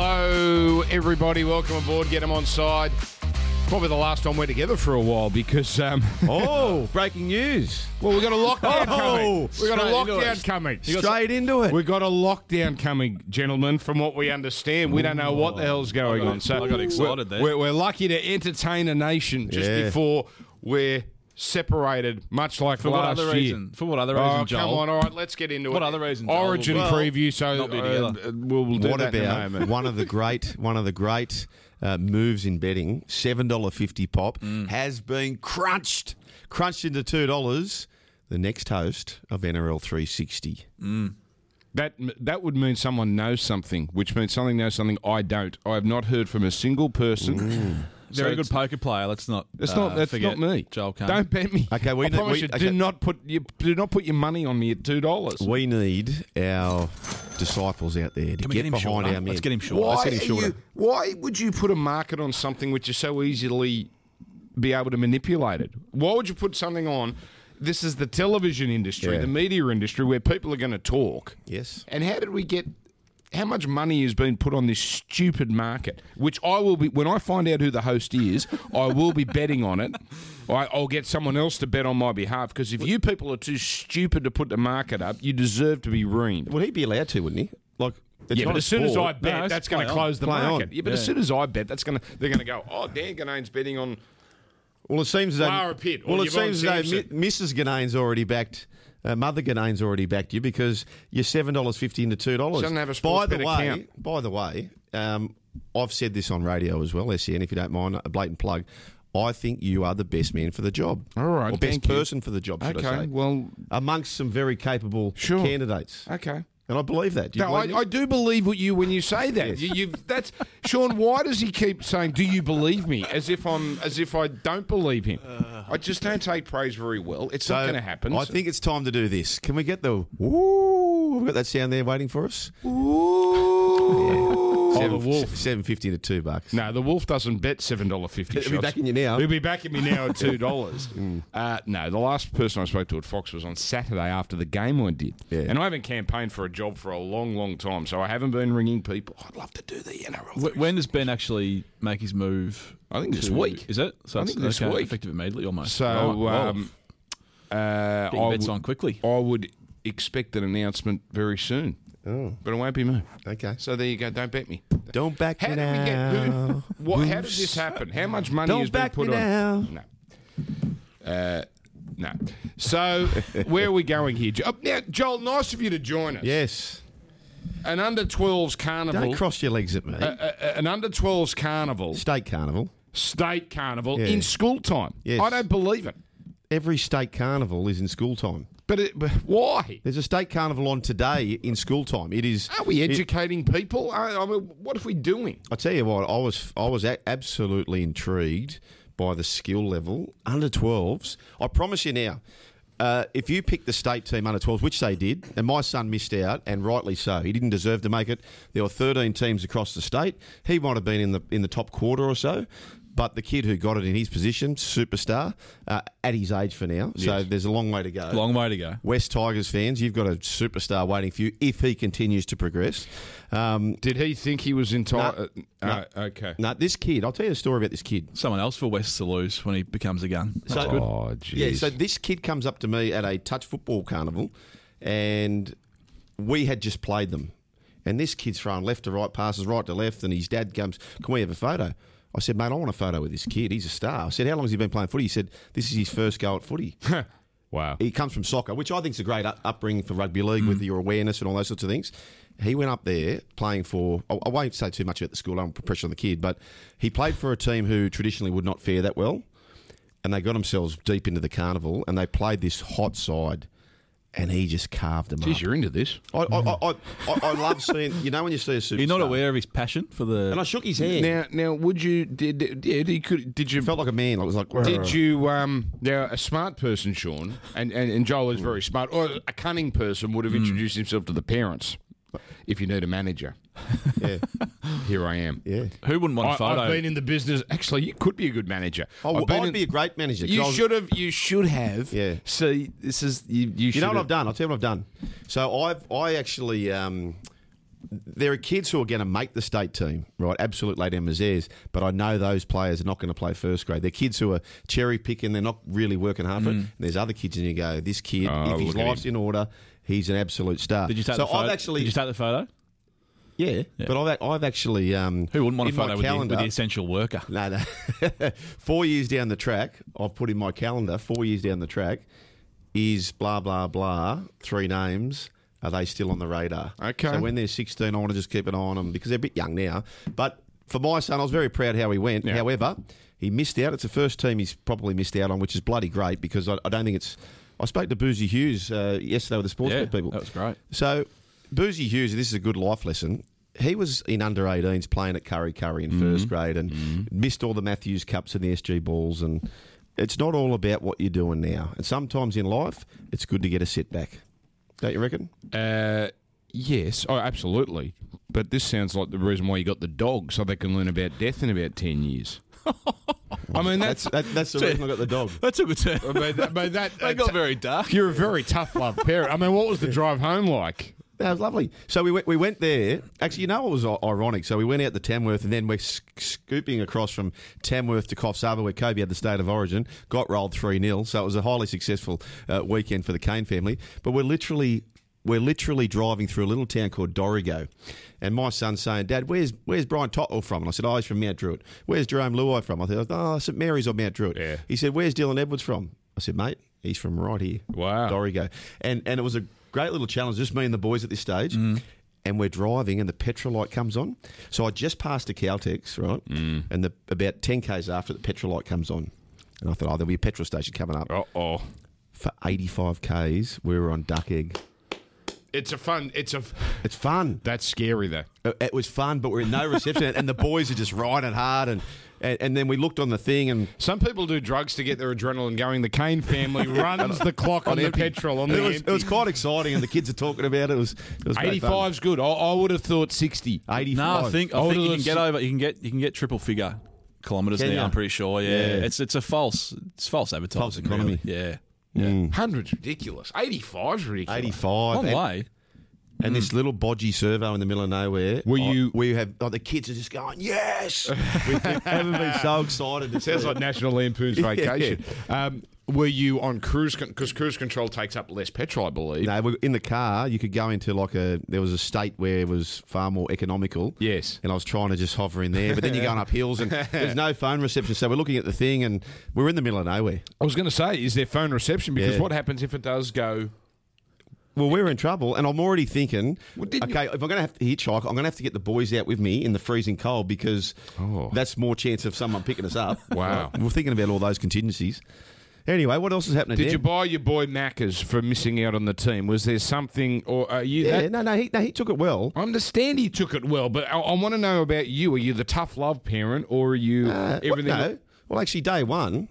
Hello, everybody. Welcome aboard. Get them on side. Probably the last time we're together for a while because, Breaking news. well, we've got a lockdown coming. We've got a Straight into lockdown it. coming. Straight into it. We've got a lockdown coming, gentlemen, from what we understand. We don't know what the hell's going on. So I got excited there. We're lucky to entertain a nation just Yeah. before we're separated, much like For what last other year. reason? For what other reason, Oh, Joel? come on. All right, let's get into it. What other reason, Joel? Origin Well, preview, so not be together. we'll do What that in a about moment. one of the great moves in betting? $7.50 pop has been crunched into $2. The next host of NRL 360. That would mean someone knows something, which means something knows something I don't. I have not heard from a single person. Very good it's- poker player. Let's not. That's forget not me. Joel Kane. Don't bet me. Okay, I promise you, do not put your money on me at $2. We need our disciples out there to Can we get him behind shorter? our men. Let's get him short. Why, Let's get him shorter. why would you put a market on something which is so easily be able to manipulate it? Why would you put something on? This is the television industry, Yeah. the media industry, where people are going to talk. Yes. And how did we get? How much money has been put on this stupid market? Which I will be when I find out who the host is, I will be betting on it. I'll get someone else to bet on my behalf because if you people are too stupid to put the market up, you deserve to be ruined. Would he be allowed to, wouldn't he? Like, it's Yeah, not but a as soon as I sport. bet, No, that's going to play on. close the Play on. market. Yeah, but as Yeah. soon as I bet, they're going to go. Oh, Dan Ganane's betting on. Well, it seems as though Lara Pitt or Well, it Yvonne seems as though Sampson. Mrs. Ganane's already backed. Mother Ganane's already backed you because you're $7.50 into $2. She doesn't have a sports bet account. By the way, I've said this on radio as well, SEN, if you don't mind, a blatant plug. I think you are the best man for the job. All right, or best thank you. person for the job, should I Okay, say. well, Amongst some very capable Sure. candidates. okay. And I believe that. Do you No, believe me? I do believe what you when you say that. Yes. That's Sean. Why does he keep saying, "Do you believe me?" As if I don't believe him. I just don't take praise very well. It's not going to happen. I think it's time to do this. Can we get the woo? We've got that sound there waiting for us. Oh, the wolf. $7.50 to $2. No, the wolf doesn't bet $7.50. He'll be backing you now. He'll be backing me now at $2. No, the last person I spoke to at Fox was on Saturday after the game I did. Yeah. And I haven't campaigned for a job for a long, long time, so I haven't been ringing people. I'd love to do the NRL. When does Ben actually make his move? I think this to- week. Is it? So I it's think this okay, week. effective immediately almost. So, Right, well, getting I bets would- on quickly. I would expect an announcement very soon. Oh, But it won't be me. okay. So there you go. Don't bet me. Don't back How me did we get? now. How did this happen? How much money Don't has been back put me on? now. No. So where are we going here? Now, Joel, nice of you to join us. Yes. An under 12s carnival. Don't cross your legs at me. An under 12s carnival, State carnival. state carnival Yeah. in school time. Yes. I don't believe it. Every state carnival is in school time. But why? There's a state carnival on today in school time. It is. Are we educating people? I mean, what are we doing? I tell you what, I was absolutely intrigued by the skill level. Under 12s, I promise you now, if you pick the state team under 12s, which they did, and my son missed out, and rightly so, he didn't deserve to make it. There were 13 teams across the state. He might have been in the top quarter or so. But the kid who got it in his position, superstar, at his age for now. So there's a long way to go. Long way to go. West Tigers fans, you've got a superstar waiting for you if he continues to progress. Did he think he was entitled? No. Okay. Now, this kid, I'll tell you a story about this kid. Someone else for West to lose when he becomes a gun. That's So- good. Oh, jeez. Yeah, so this kid comes up to me at a touch football carnival, and we had just played them. And this kid's throwing left to right passes, right to left, and his dad comes, "Can we have a photo?" I said, "Mate, I want a photo with this kid. He's a star." I said, "How long has he been playing footy?" He said, "This is his first go at footy." Wow. He comes from soccer, which I think is a great upbringing for rugby league with your awareness and all those sorts of things. He went up there playing for, I won't say too much about the school, I don't put pressure on the kid, but he played for a team who traditionally would not fare that well, and they got themselves deep into the carnival, and they played this hot side, and he just carved them Geez, up. you're into this. I love seeing, when you see a superstar. You're not aware of his passion for the. And I shook his hand. Now, would you? Did you? Felt like a man. I was like, Did you? Now, a smart person, Sean, and Joel is very smart, or a cunning person would have introduced himself to the parents. If you need a manager, Yeah. here I am. Yeah. Who wouldn't want a photo? I've been in the business. Actually, you could be a good manager. I'd be a great manager. 'cause You I was- should have. You should have. Yeah. See, this is you. You know what I've done? I'll tell you what I've done. So I actually there are kids who are going to make the state team, right? Absolute late misères, but I know those players are not going to play first grade. They're kids who are cherry picking, they're not really working hard for it. And there's other kids, and you go, this kid, if his look at life's in order, he's an absolute star. Did you take the photo? Did you take the photo? Yeah, but I've actually Who wouldn't want a in my photo with calendar, the essential worker? No. 4 years down the track, I've put in my calendar, 4 years down the track, is blah, blah, blah, 3 names. Are they still on the radar? Okay. So when they're 16, I want to just keep an eye on them because they're a bit young now. But for my son, I was very proud how he went. Yeah. However, he missed out. It's the first team he's probably missed out on, which is bloody great because I don't think it's... I spoke to Boozy Hughes yesterday with the sports people. That was great. So Boozy Hughes, this is a good life lesson. He was in under-18s playing at Curry in first grade and missed all the Matthews Cups and the SG Balls. And it's not all about what you're doing now. And sometimes in life, it's good to get a setback. Don't you reckon? Yes, absolutely. But this sounds like the reason why you got the dog, so they can learn about death in about 10 years. I mean, that's the reason I got the dog. That took a turn. I mean, They got very dark. You're a very tough love parent. I mean, what was the drive home like? That was lovely. So we went there. Actually, you know what was ironic? So we went out to Tamworth and then we're scooping across from Tamworth to Coffs Harbour where Kobe had the state of origin, got rolled 3-0. So it was a highly successful weekend for the Kane family. But we're literally driving through a little town called Dorrigo. And my son's saying, Dad, where's Brian Totwell from? And I said, he's from Mount Druitt. Where's Jerome Luai from? I thought, St Mary's or Mount Druitt. Yeah. He said, where's Dylan Edwards from? I said, mate, he's from right here. Wow. Dorrigo. And it was a great little challenge, just me and the boys at this stage. And we're driving and the petrol light comes on. So I just passed a Caltex, right? And about 10 Ks after the petrol light comes on. And I thought, there'll be a petrol station coming up. Uh-oh. For 85 Ks, we were on Duck Egg. It's fun. That's scary, though. It was fun, but we're in no reception. And the boys are just riding hard. And then we looked on the thing and... Some people do drugs to get their adrenaline going. The Kane family runs the clock on the empty. petrol. It was quite exciting, and the kids are talking about it. It was 85's good. I would have thought 60. 85. No, I think you can get over. You can get triple figure kilometres now. Can you? I'm pretty sure. Yeah. It's false advertising. False economy. Really. Yeah. 100's ridiculous. 85's ridiculous. 85. Long way. And this little bodgy servo in the middle of nowhere. We have the kids are just going, yes! We've never been so excited. It Sounds like National Lampoon's Vacation. Were you on cruise? Because cruise control takes up less petrol, I believe. No, in the car, you could go into there was a state where it was far more economical. Yes. And I was trying to just hover in there, but then you're going up hills and there's no phone reception. So we're looking at the thing and we're in the middle of nowhere. I was going to say, is there phone reception? Because what happens if it does go... Well, we're in trouble, and I'm already thinking, okay, if I'm going to have to hitchhike, I'm going to have to get the boys out with me in the freezing cold because that's more chance of someone picking us up. Wow. We're thinking about all those contingencies. Anyway, what else is happening? Did you buy your boy Macca's for missing out on the team? Was there something, or are you? He took it well. I understand he took it well, but I want to know about you. Are you the tough love parent, or are you everything? No. Well, actually, day one,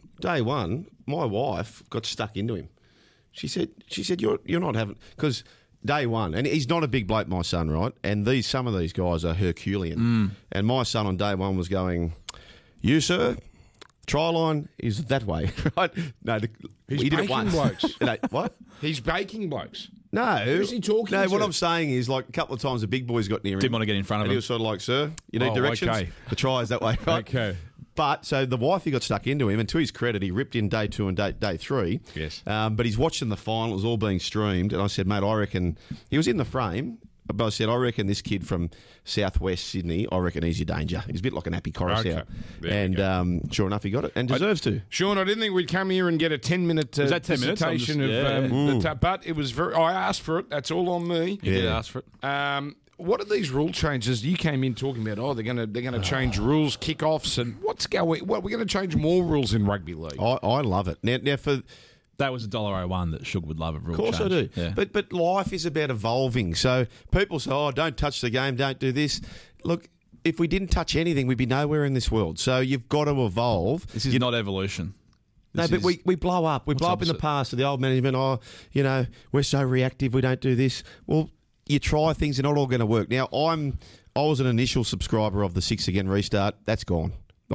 my wife got stuck into him. She said, you're not having, because day one, and he's not a big bloke, my son, right? And some of these guys are Herculean. And my son on day one was going, you, sir, try line is that way, right? No, he's he did baking it once. blokes. What? He's baking blokes. No. Who's he talking to? No, what I'm saying is, like, a couple of times the big boys got near him. Didn't want to get in front of and him. he was sort of like, sir, you need directions? Okay. The try is that way, right? Okay. But, so the wifey got stuck into him, and to his credit, he ripped in day 2 and day 3. Yes. But he's watching the final. It was all being streamed. And I said, mate, I reckon... He was in the frame, but I said, I reckon this kid from southwest Sydney, I reckon he's your danger. He's a bit like an Happy Coruscant. Okay. And sure enough, he got it, and deserves to. Sean, I didn't think we'd come here and get a 10-minute Was that 10 minutes? dissertation of but it was very... I asked for it. That's all on me. You did ask for it. What are these rule changes? You came in talking about, they're going to change rules, kickoffs, and what's going... What, we're going to change more rules in rugby league. I love it. Now for... That was $1.01 that Shug would love a rule Of course change. I do. Yeah. But life is about evolving. So people say, don't touch the game, don't do this. Look, if we didn't touch anything, we'd be nowhere in this world. So you've got to evolve. This is not evolution. No, but we blow up. We blow up in the past to the old management. We're so reactive, we don't do this. Well, you try things, they're not all going to work. Now, I was an initial subscriber of the 6 again restart. That's gone.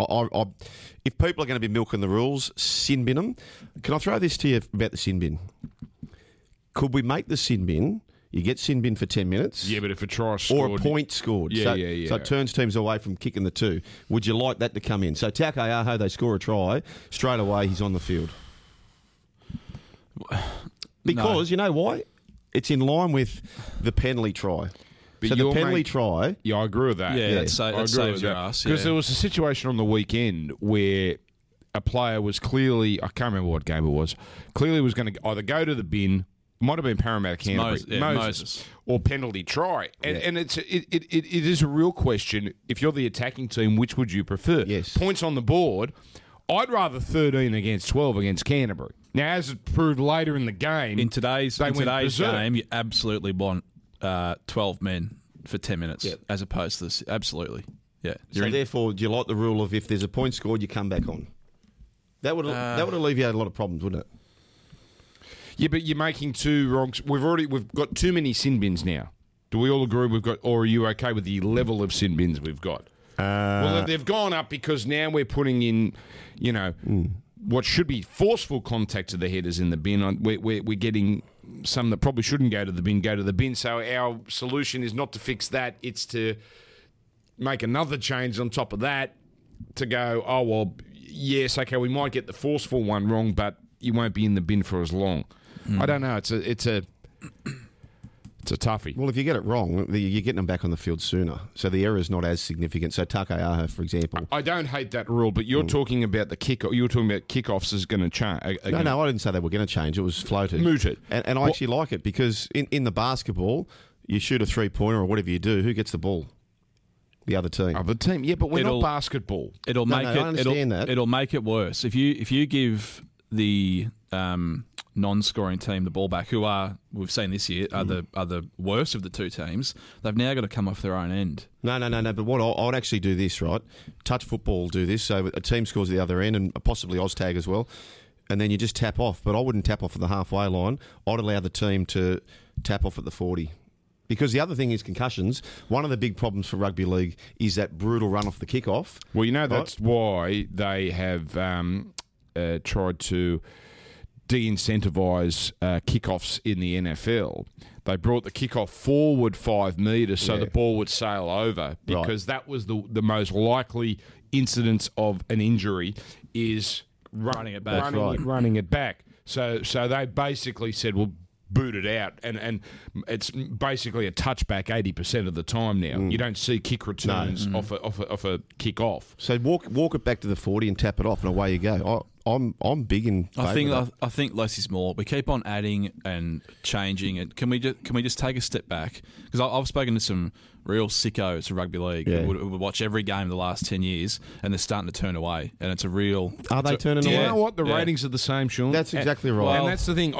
If people are going to be milking the rules, sin bin them. Can I throw this to you about the sin bin? Could we make the sin bin You get sin bin for 10 minutes. Yeah, but if a try Or scored... a point scored. Yeah, so, yeah. So it turns teams away from kicking the two. Would you like that to come in? So Taukei'aho, they score a try, straight away he's on the field. Because, you know why? It's in line with the penalty try. But So the you're penalty make- try... Yeah, I agree with that. Yeah, that I agree saves with your that. ass. Because Yeah. there was a situation on the weekend where a player was clearly... I can't remember what game it was. Clearly was going to either go to the bin... Might have been Parramatta Canterbury, Moses. or penalty try, and it is a real question. If you're the attacking team, which would you prefer? Yes. Points on the board. I'd rather 13 against 12 against Canterbury. Now, as it proved later in the game, In today's they went berserk. game, you absolutely want 12 men for 10 minutes as opposed to this. Absolutely. Yeah. So therefore, do you like the rule of if there's a point scored, you come back on? That would alleviate a lot of problems, wouldn't it? Yeah, but you're making two wrongs. We've got too many sin bins now. Do we all agree we've got, or are you okay with the level of sin bins we've got? Well, they've gone up because now we're putting in, what should be forceful contact to the headers in the bin. We're getting some that probably shouldn't go to the bin. So our solution is not to fix that. It's to make another change on top of that to go, oh, well, yes, okay, we might get the forceful one wrong, but you won't be in the bin for as long. I don't know. It's a toughie. Well, if you get it wrong, you're getting them back on the field sooner. So the error is not as significant. So Taukei'aho, for example. I don't hate that rule, but you're talking about the kick. You were talking about kickoffs is going to change. No, I didn't say they were going to change. It was floated. Mooted. And I actually like it because in the basketball, you shoot a three-pointer or whatever you do, who gets the ball? The other team. Other team. Yeah, but we're not basketball. It'll make I it. understand that. It'll make it worse if you give the non-scoring team the ball back, who we've seen this year are the worst of the two teams. They've now got to come off their own end. No. But what I'd actually do this, right? Touch football do this. So a team scores at the other end and possibly Oztag as well. And then you just tap off. But I wouldn't tap off at the halfway line. I'd allow the team to tap off at the 40. Because the other thing is concussions. One of the big problems for rugby league is that brutal run off the kickoff. Well, that's why they have tried to de-incentivise kickoffs in the NFL. They brought the kickoff forward 5 metres so the ball would sail over because that was the most likely incidence of an injury is Running it back. Running it back. So they basically said, well, boot it out. And it's basically a touchback 80% of the time now. You don't see kick returns off a kick off. So walk it back to the 40 and tap it off and away you go. I'm big in favour of that. I think less is more. We keep on adding and changing it. Can we just take a step back? Because I've spoken to some real sickos of rugby league who would watch every game the last 10 years and they're starting to turn away. And it's a real... Are they turning away? You know what? The ratings are the same, Sean. That's exactly right. And that's the thing.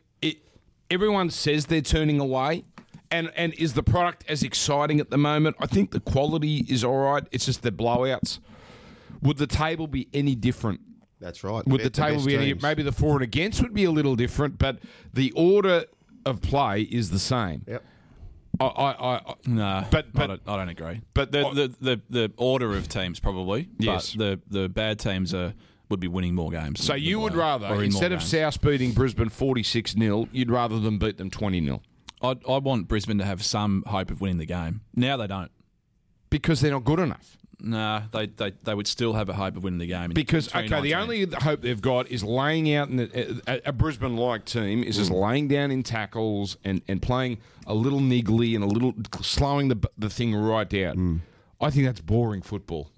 Everyone says they're turning away. And is the product as exciting at the moment? I think the quality is all right. It's just the blowouts. Would the table be any different? That's right. Would the table be any... Maybe the for and against would be a little different, but the order of play is the same. Yep. No, I don't agree. But the order of teams probably. Yes. But the bad teams would be winning more games. So you would rather, instead of South beating Brisbane 46-0, you'd rather them beat them 20-0? I want Brisbane to have some hope of winning the game. Now they don't. Because they're not good enough. Nah, they would still have a hope of winning the game. Because, the only hope they've got is laying out in a Brisbane-like team is just laying down in tackles and playing a little niggly and a little slowing the thing right out. I think that's boring football.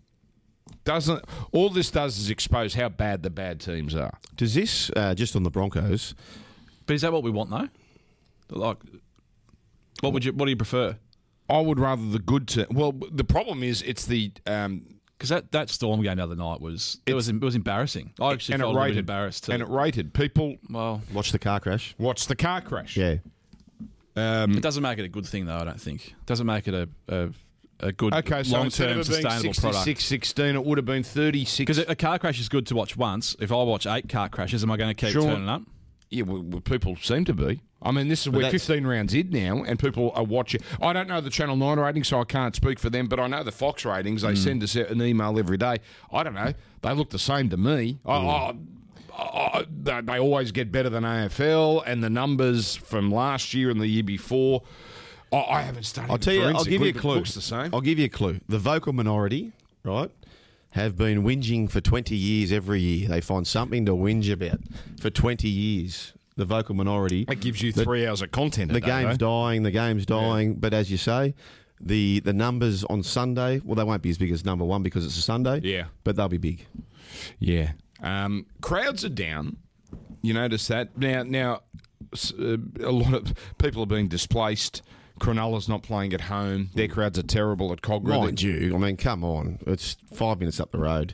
All this does is expose how bad the bad teams are. Does this, just on the Broncos... But is that what we want, though? Like, what do you prefer? I would rather the good team. Well, the problem is it's the because that Storm game the other night was embarrassing. I actually felt a little bit embarrassed too. And it rated people. Well, Watch the car crash. Yeah. It doesn't make it a good thing though. I don't think. It doesn't make it a good long-term sustainable product. 66-16, it would have been 36. Because a car crash is good to watch once. If I watch 8 car crashes, am I going to keep turning up? Yeah, well, people seem to be. I mean, we're 15 rounds in now, and people are watching. I don't know the Channel 9 ratings, so I can't speak for them, but I know the Fox ratings. They send us an email every day. I don't know. They look the same to me. they always get better than AFL, and the numbers from last year and the year before. I haven't studied. I'll tell you. I'll give you a clue. It looks the same. I'll give you a clue. The vocal minority, right, have been whinging for 20 years every year. They find something to whinge about for 20 years. The vocal minority. That gives you 3 hours of content. The game's dying. The game's dying. Yeah. But as you say, the numbers on Sunday, well, they won't be as big as number one because it's a Sunday. Yeah. But they'll be big. Yeah. Crowds are down. You notice that? Now, a lot of people are being displaced. Cronulla's not playing at home. Their crowds are terrible at Cogra. Mind you, I mean, come on. It's 5 minutes up the road.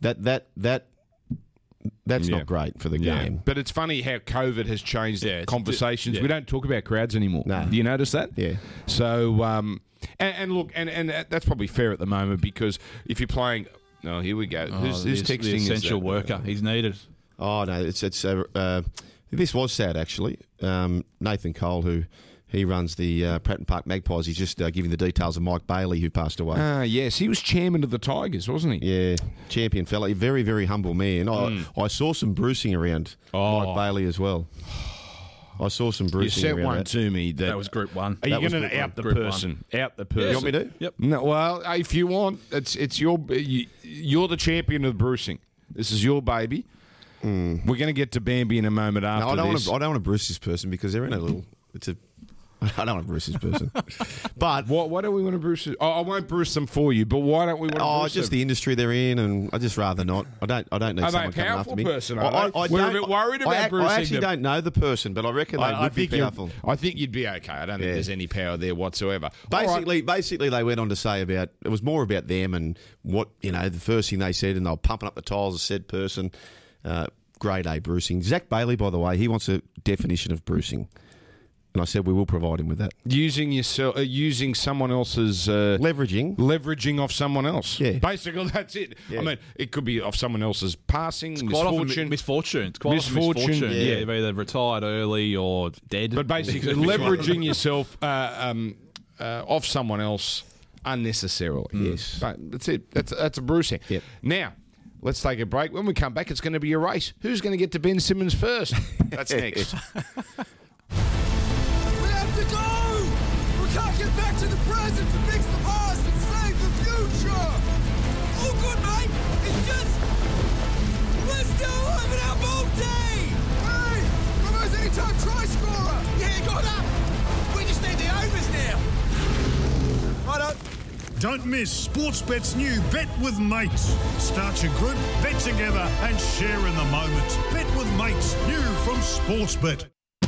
That's not great for the game. But it's funny how COVID has changed conversations. Yeah. We don't talk about crowds anymore. No. Do you notice that? Yeah. So, and look, and that's probably fair at the moment because if you're playing... Oh, here we go. Who's texting? The essential worker. He's needed. Oh, no, it's this was sad, actually. Nathan Cole, who... He runs the Pratton Park Magpies. He's just giving the details of Mike Bailey, who passed away. Yes. He was chairman of the Tigers, wasn't he? Yeah, champion fella. Very, very humble man. I saw some bruising around Mike Bailey as well. I saw some bruising around. You sent one to me. That was Group 1. Are you going to out the person? Out the person. You want me to? Yep. No, well, if you want, it's your... You're the champion of bruising. This is your baby. We're going to get to Bambi in a moment after this. I don't want to bruise this person because they're in a little... I don't want to bruise this person. But why don't we want to bruise? I won't bruise them for you, but why don't we want to bruise just them? the industry they're in, and I just rather not. I don't need someone coming after me. Person, we're a bit worried about bruising I actually them. don't know the person, but I reckon they would be powerful. I think you'd be okay. I don't think there's any power there whatsoever. Basically, they went on to say it was more about them and what, the first thing they said, and they were pumping up the tiles of said person. Grade A bruising. Zach Bailey, by the way, he wants a definition of bruising. And I said we will provide him with that. Using someone else's... Leveraging off someone else. Yeah. Basically, that's it. Yeah. I mean, it could be off someone else's passing, It's quite often misfortune. It's quite often misfortune. Yeah. They've either retired early or dead. But basically, leveraging yourself off someone else unnecessarily. Yes. But that's it. That's a bruising. Yep. Now... Let's take a break. When we come back, it's going to be a race. Who's going to get to Ben Simmons first? That's next. We have to go! We can't get back to the present to fix the past and save the future! All good, mate! It's just... We're still having our ball day! Hey! Romo's anytime try scorer! Yeah, got up! We just need the overs now! Righto. Don't miss Sportsbet's new Bet with Mates. Start your group, bet together and share in the moment. Bet with Mates, new from Sportsbet.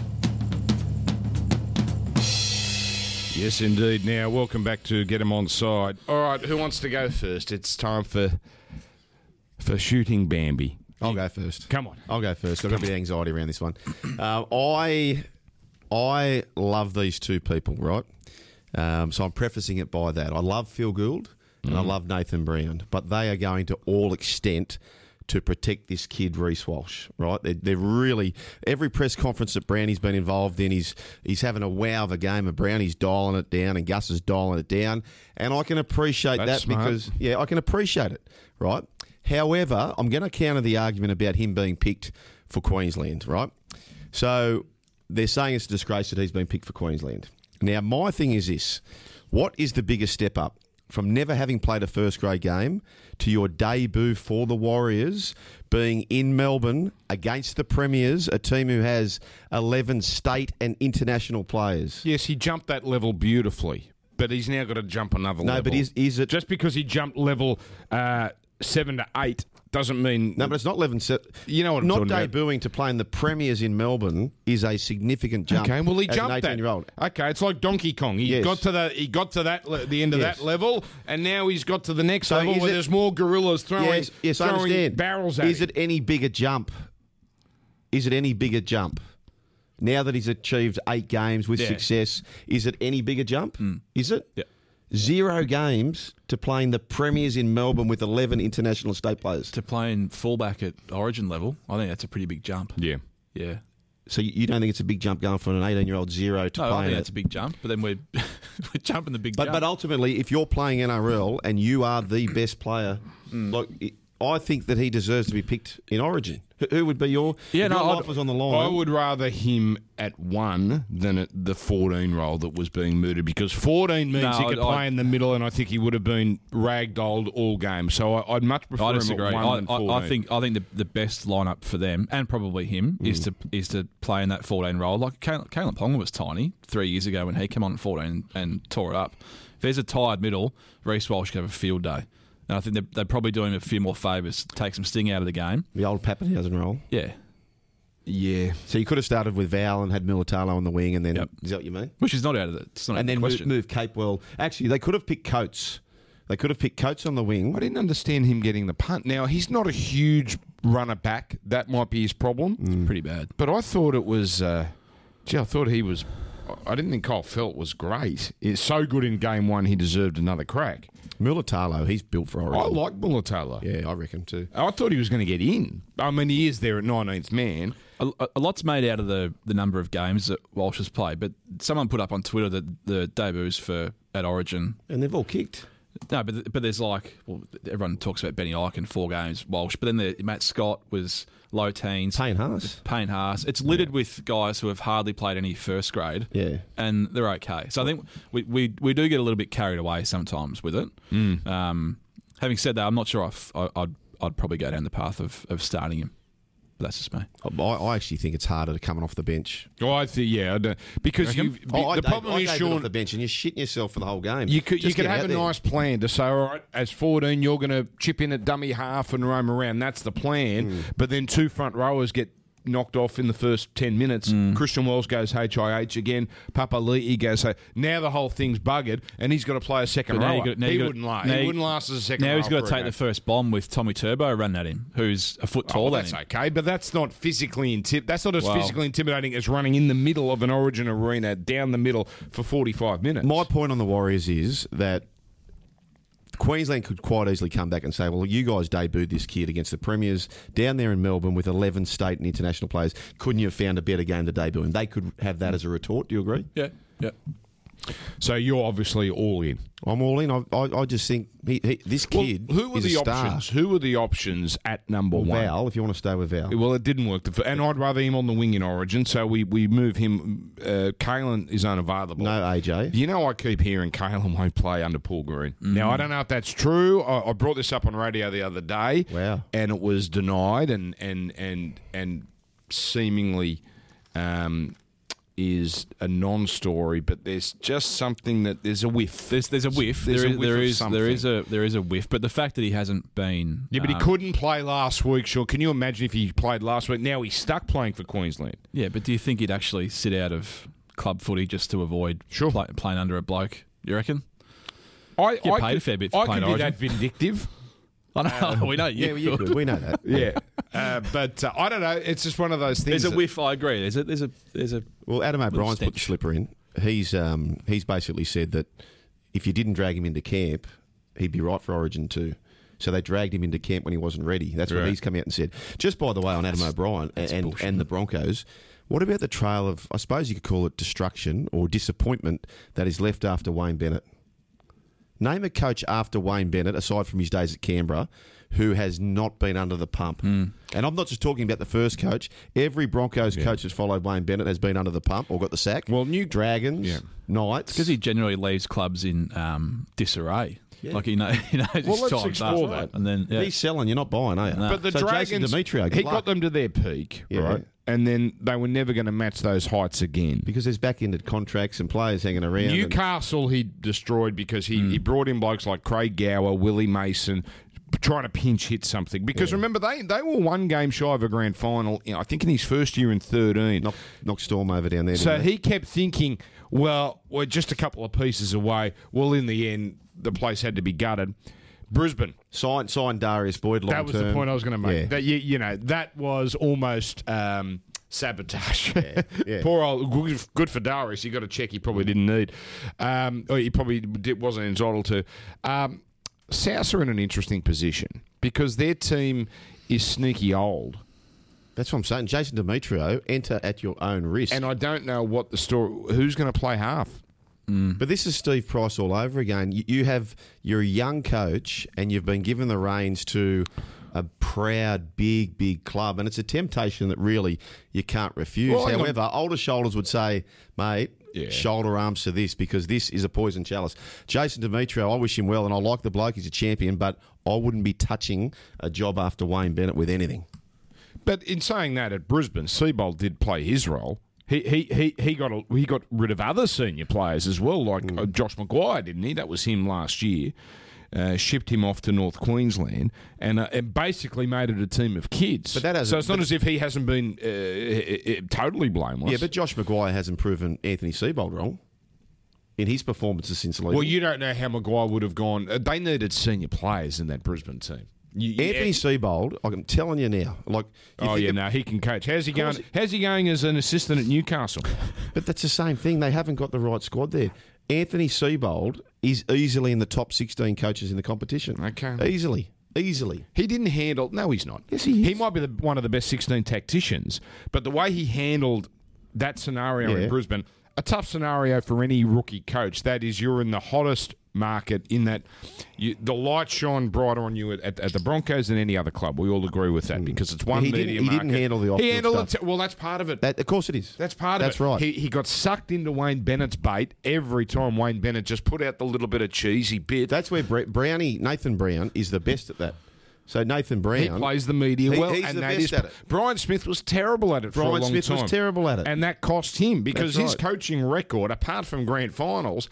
Yes, indeed. Now, welcome back to Get 'Em On Side. All right, who wants to go first? It's time for shooting Bambi. I'll go first. Come on. I'll go first. I've got a bit of anxiety around this one. I love these two people, right? So I'm prefacing it by that. I love Phil Gould and I love Nathan Brown, but they are going to all extent to protect this kid, Reece Walsh, right? They're really... Every press conference that Brownie's been involved in, he's having a wow of a game, and Brownie's dialing it down and Gus is dialing it down, and I can appreciate That's smart. Because... Yeah, I can appreciate it, right? However, I'm going to counter the argument about him being picked for Queensland, right? So they're saying it's a disgrace that he's been picked for Queensland. Now, my thing is this. What is the biggest step up from never having played a first-grade game to your debut for the Warriors being in Melbourne against the Premiers, a team who has 11 state and international players? Yes, he jumped that level beautifully, but he's now got to jump another level. No, but is it... Just because he jumped level 7 to 8 doesn't mean... No, but it's not 11... You know what I'm not talking about. Debuting to play in the Premiers in Melbourne is a significant jump. Okay, well, he as jumped an that. 18-year-old. Okay, it's like Donkey Kong. He got to the end of Yes. that level, and now he's got to the next level where there's more gorillas throwing, yes, I understand. barrels at Is him. it any bigger jump? Is it any bigger jump? Now that he's achieved 8 games with success, is it any bigger jump? Is it? Yeah. 0 games to playing the Premiers in Melbourne with 11 international state players. To playing fullback at Origin level, I think that's a pretty big jump. Yeah. Yeah. So you don't think it's a big jump going from an 18-year-old 0 to No, I playing think it? that's a big jump, but then we're jumping the big jump. But ultimately, if you're playing NRL and you are the best player, like I think that he deserves to be picked in Origin. Who would be your... Yeah, if no, your life was on the line. I would rather him at 1 than at the 14 role that was being mooted, because 14 means he could play in the middle, and I think he would have been ragdolled all game. So I'd much prefer I him disagree. at 1 than 14. I think the best lineup for them, and probably him, is to play in that 14 role. Like Kalen Ponga was tiny 3 years ago when he came on at 14 and tore it up. If there's a tired middle, Reece Walsh could have a field day. And I think they're probably doing him a few more favours to take some sting out of the game. The old Pappenhausen role. Yeah. Yeah. So you could have started with Val and had Militalo on the wing, and then... Yep. Is that what you mean? Which is not out of the... It's not And out then of the question. move Capewell. Actually, they could have picked Coates. They could have picked Coates on the wing. I didn't understand him getting the punt. Now, he's not a huge runner back. That might be his problem. Pretty bad. But I thought it was... I thought he was... I didn't think Kyle Felt was great. He's so good in game 1, he deserved another crack. Militalo, he's built for Origin. I like Mulatalo. Yeah, I reckon too. I thought he was going to get in. I mean, he is there at 19th man. A lot's made out of the number of games that Walsh has played, but someone put up on Twitter that the debuts at Origin... And they've all kicked. No, but there's everyone talks about Benny Icon, 4 games, Walsh, but then Matt Scott was low teens. Payne Haas. It's littered with guys who have hardly played any first grade. Yeah. And they're okay. So I think we do get a little bit carried away sometimes with it. Having said that, I'm not sure I'd probably go down the path of starting him. But that's just me. I actually think it's harder to coming off the bench. Oh, I think, yeah. Because the problem is, I Sean... off the bench and you're shitting yourself for the whole game. You could Just get have out a there. nice plan to say, all right, as 14, you're going to chip in at dummy half and roam around. That's the plan. But then 2 front rowers get knocked off in the first 10 minutes. Christian Wells goes HIH again. Papa Lee goes... Now the whole thing's buggered, and he's got to play a second rower. He wouldn't last as a second rower. Now he's got to take the first bomb with Tommy Turbo running at him, who's a foot taller than him. That's okay, but that's not physically physically intimidating as running in the middle of an Origin arena, down the middle for 45 minutes. My point on the Warriors is that Queensland could quite easily come back and say, well, you guys debuted this kid against the Premiers down there in Melbourne with 11 state and international players. Couldn't you have found a better game to debut him? They could have that as a retort. Do you agree? Yeah. So you're obviously all in. I'm all in. I just think this kid who were is the a star. options? Who were the options at number 1? Val, if you want to stay with Val. Well, it didn't work. And I'd rather him on the wing in Origin, so we move him. Kalen is unavailable. No AJ. You know, I keep hearing Kalen won't play under Paul Green. Now, I don't know if that's true. I brought this up on radio the other day. Wow. And it was denied and seemingly... is a non-story, but there's just something that there's a whiff. There's a whiff. There is a whiff. But the fact that he hasn't been, but he couldn't play last week. Sure, can you imagine if he played last week? Now he's stuck playing for Queensland. Yeah, but do you think he'd actually sit out of club footy just to avoid playing under a bloke? You reckon? I get paid a fair bit for playing I could be Origin. that vindictive. I know. We know you. Yeah, we know that. Yeah, but I don't know. It's just one of those things. There's a whiff. I agree. There's a. Well, Adam O'Brien's put the slipper in. He's basically said that if you didn't drag him into camp, he'd be right for Origin too. So they dragged him into camp when he wasn't ready. That's what he's come out and said. Just by the way, on Adam O'Brien and the Broncos, what about the trail of, I suppose you could call it destruction or disappointment that is left after Wayne Bennett? Name a coach after Wayne Bennett, aside from his days at Canberra, who has not been under the pump. And I'm not just talking about the first coach. Every Broncos coach that's followed Wayne Bennett has been under the pump or got the sack. Well, Dragons, Knights. Because he generally leaves clubs in disarray. Yeah. Like he knows well, his let's time's explore up. that. And then He's selling, you're not buying, are you? No. But the so Dragons, Jason Demetrio, good he luck. got them to their peak, Yeah. right? And then they were never going to match those heights again. Because there's back-ended contracts and players hanging around. Newcastle he destroyed because he brought in blokes like Craig Gower, Willie Mason, trying to pinch hit something. Because remember, they were one game shy of a grand final, I think in his first year in 13. Knocked Storm over down there. So he kept thinking, well, we're just a couple of pieces away. Well, in the end, the place had to be gutted. Brisbane. Signed Darius Boyd long term. That was the point I was going to make. Yeah. That, you know, that was almost sabotage. Yeah. Poor old, good for Darius. You got to check he probably didn't need. Or he probably wasn't entitled to. South are in an interesting position because their team is sneaky old. That's what I'm saying. Jason Demetrio, enter at your own risk. And I don't know what the story... Who's going to play half? But this is Steve Price all over again. You're a young coach and you've been given the reins to a proud, big club, and it's a temptation that really you can't refuse. Well, However, older shoulders would say, mate, shoulder arms to this, because this is a poison chalice. Jason Demetrio, I wish him well, and I like the bloke. He's a champion, but I wouldn't be touching a job after Wayne Bennett with anything. But in saying that, at Brisbane, Seibold did play his role. He got rid of other senior players as well, like Josh Maguire, didn't he? That was him last year. Shipped him off to North Queensland and basically made it a team of kids. But so it's not as if he hasn't been totally blameless. Yeah, but Josh Maguire hasn't proven Anthony Seibold wrong in his performances since the league. Well, you don't know how Maguire would have gone. They needed senior players in that Brisbane team. Anthony Seibold, I'm telling you now. He can coach. How's he going? How's he going as an assistant at Newcastle? But that's the same thing. They haven't got the right squad there. Anthony Seibold is easily in the top 16 coaches in the competition. Okay. Easily. He didn't handle... No, he's not. Yes, he is. He might be one of the best 16 tacticians, but the way he handled that scenario in Brisbane, a tough scenario for any rookie coach. That is, you're in the hottest market in that the light shone brighter on you at the Broncos than any other club. We all agree with that because it's one media market. He didn't handle the off-field stuff. Well, that's part of it. Of course it is. That's part of it. That's right. He got sucked into Wayne Bennett's bait every time Wayne Bennett just put out the little bit of cheesy bit. That's where Nathan Brown is the best at that. So Nathan Brown... He plays the media well. He's the best at it. Brian Smith was terrible at it for a long time. Brian Smith was terrible at it. And that cost him because his coaching record, apart from grand finals...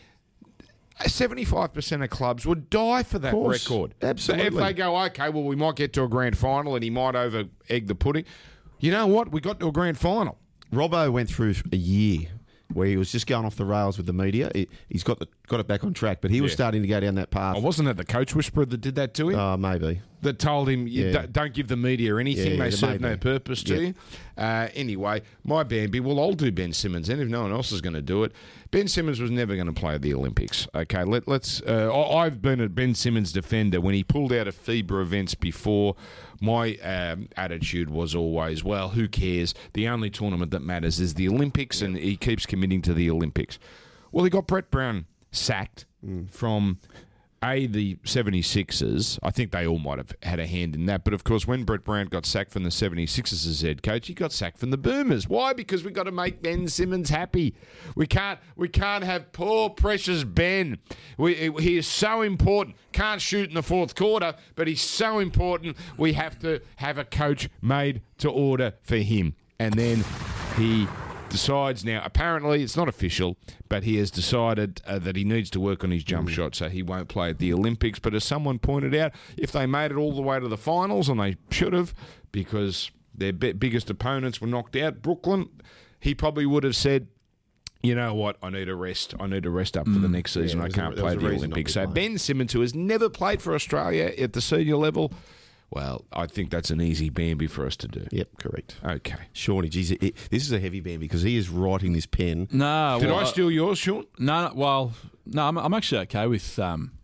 75% of clubs would die for that record. Absolutely. So if they go, okay, well, we might get to a grand final and he might over-egg the pudding. You know what? We got to a grand final. Robbo went through a year where he was just going off the rails with the media. He's got it back on track, but he was starting to go down that path. Oh, wasn't it the coach whisperer that did that to him? Maybe. That told him, don't give the media anything. They serve no purpose to you. Anyway, my Bambi, well, I'll do Ben Simmons then if no one else is going to do it. Ben Simmons was never going to play at the Olympics. Okay, let's. I've been a Ben Simmons defender. When he pulled out of FIBA events before, my attitude was always, well, who cares? The only tournament that matters is the Olympics, and he keeps committing to the Olympics. Well, he got Brett Brown sacked from... the 76ers, I think they all might have had a hand in that. But, of course, when Brett Brown got sacked from the 76ers as head coach, he got sacked from the Boomers. Why? Because we've got to make Ben Simmons happy. We can't have poor, precious Ben. He is so important. Can't shoot in the fourth quarter, but he's so important. We have to have a coach made to order for him. And then he... decides now, apparently it's not official, but he has decided that he needs to work on his jump shot, so he won't play at the Olympics. But as someone pointed out, if they made it all the way to the finals, and they should have, because their biggest opponents were knocked out, Brooklyn, he probably would have said, you know what, I need a rest. I need to rest up for the next season. I can't play at the Olympics. So Ben Simmons, who has never played for Australia at the senior level, well, I think that's an easy Bambi for us to do. Yep, correct. Okay. Shawnee, geez, this is a heavy Bambi because he is writing this pen. No. Did I steal yours, Sean? No, I'm actually okay with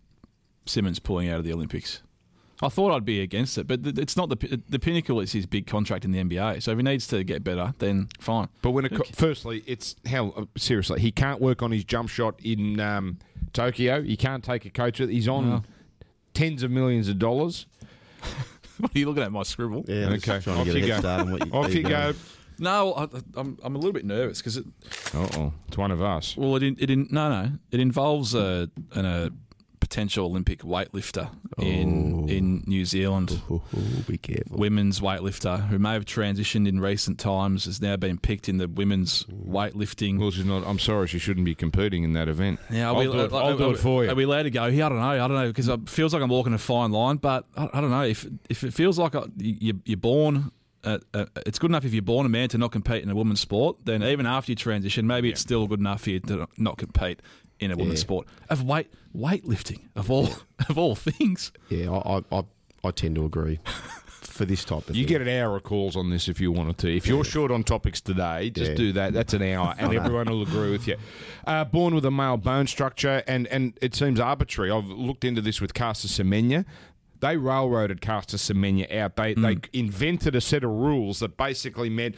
Simmons pulling out of the Olympics. I thought I'd be against it, but it's not the pinnacle is his big contract in the NBA. So if he needs to get better, then fine. But when firstly, it's seriously, he can't work on his jump shot in Tokyo. He can't take a coach. He's on tens of millions of dollars. What are you looking at, my scribble? Yeah, okay. Off you go. Off you go. No, I'm a little bit nervous because it. It's one of us. Well, it involves a potential Olympic weightlifter in New Zealand. Be careful. Women's weightlifter who may have transitioned in recent times has now been picked in the women's weightlifting. Well, she's not. I'm sorry, she shouldn't be competing in that event. Yeah, I'll do it for you. Are we allowed to go? Yeah, I don't know because it feels like I'm walking a fine line. But I don't know if it feels like you're born. It's good enough if you're born a man to not compete in a women's sport. Then even after you transition, maybe it's still good enough for you to not compete in a women's sport of weightlifting of all things. Yeah, I tend to agree for this type of thing. You get an hour of calls on this if you wanted to. If you're short on topics today, just do that. That's an hour, and everyone will agree with you. Born with a male bone structure, and it seems arbitrary. I've looked into this with Caster Semenya. They railroaded Caster Semenya out. They invented a set of rules that basically meant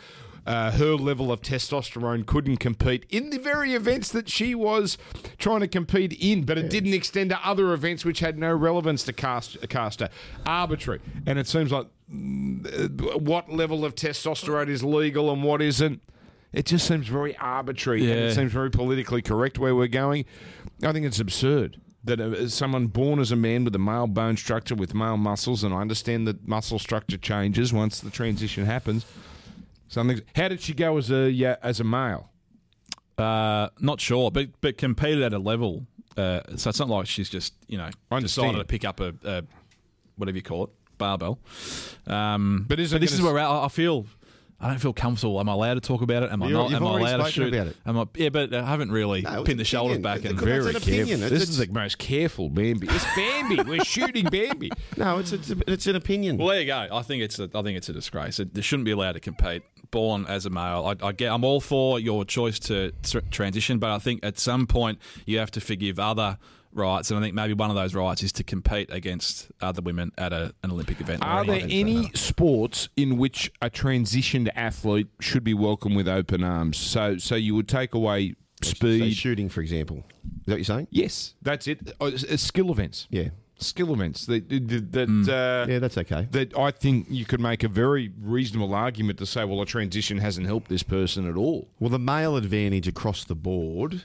her level of testosterone couldn't compete in the very events that she was trying to compete in, but it didn't extend to other events which had no relevance to caster. Arbitrary. And it seems like what level of testosterone is legal and what isn't. It just seems very arbitrary and it seems very politically correct where we're going. I think it's absurd that someone born as a man with a male bone structure with male muscles, and I understand that muscle structure changes once the transition happens. How did she go as a male? Not sure, but competed at a level. So it's not like she's just decided to pick up a whatever you call it, barbell. But this is where I feel. I don't feel comfortable. Am I allowed to talk about it? Am I not? Am I allowed to shoot? About it. But I haven't really pinned the shoulders back and very an careful. opinion. This is the most careful Bambi. It's Bambi. We're shooting Bambi. No, it's an opinion. Well, there you go. I think it's a disgrace. They shouldn't be allowed to compete. Born as a male, I'm all for your choice to transition, but I think at some point you have to forgive other rights, and I think maybe one of those rights is to compete against other women at an Olympic event. Are there any sports in which a transitioned athlete should be welcomed with open arms? So you would take away speed. Say shooting, for example. Is that what you're saying? Yes, that's it. Skill events. Yeah. Skill events. Yeah, that's okay. That I think you could make a very reasonable argument to say, well, a transition hasn't helped this person at all. Well, the male advantage across the board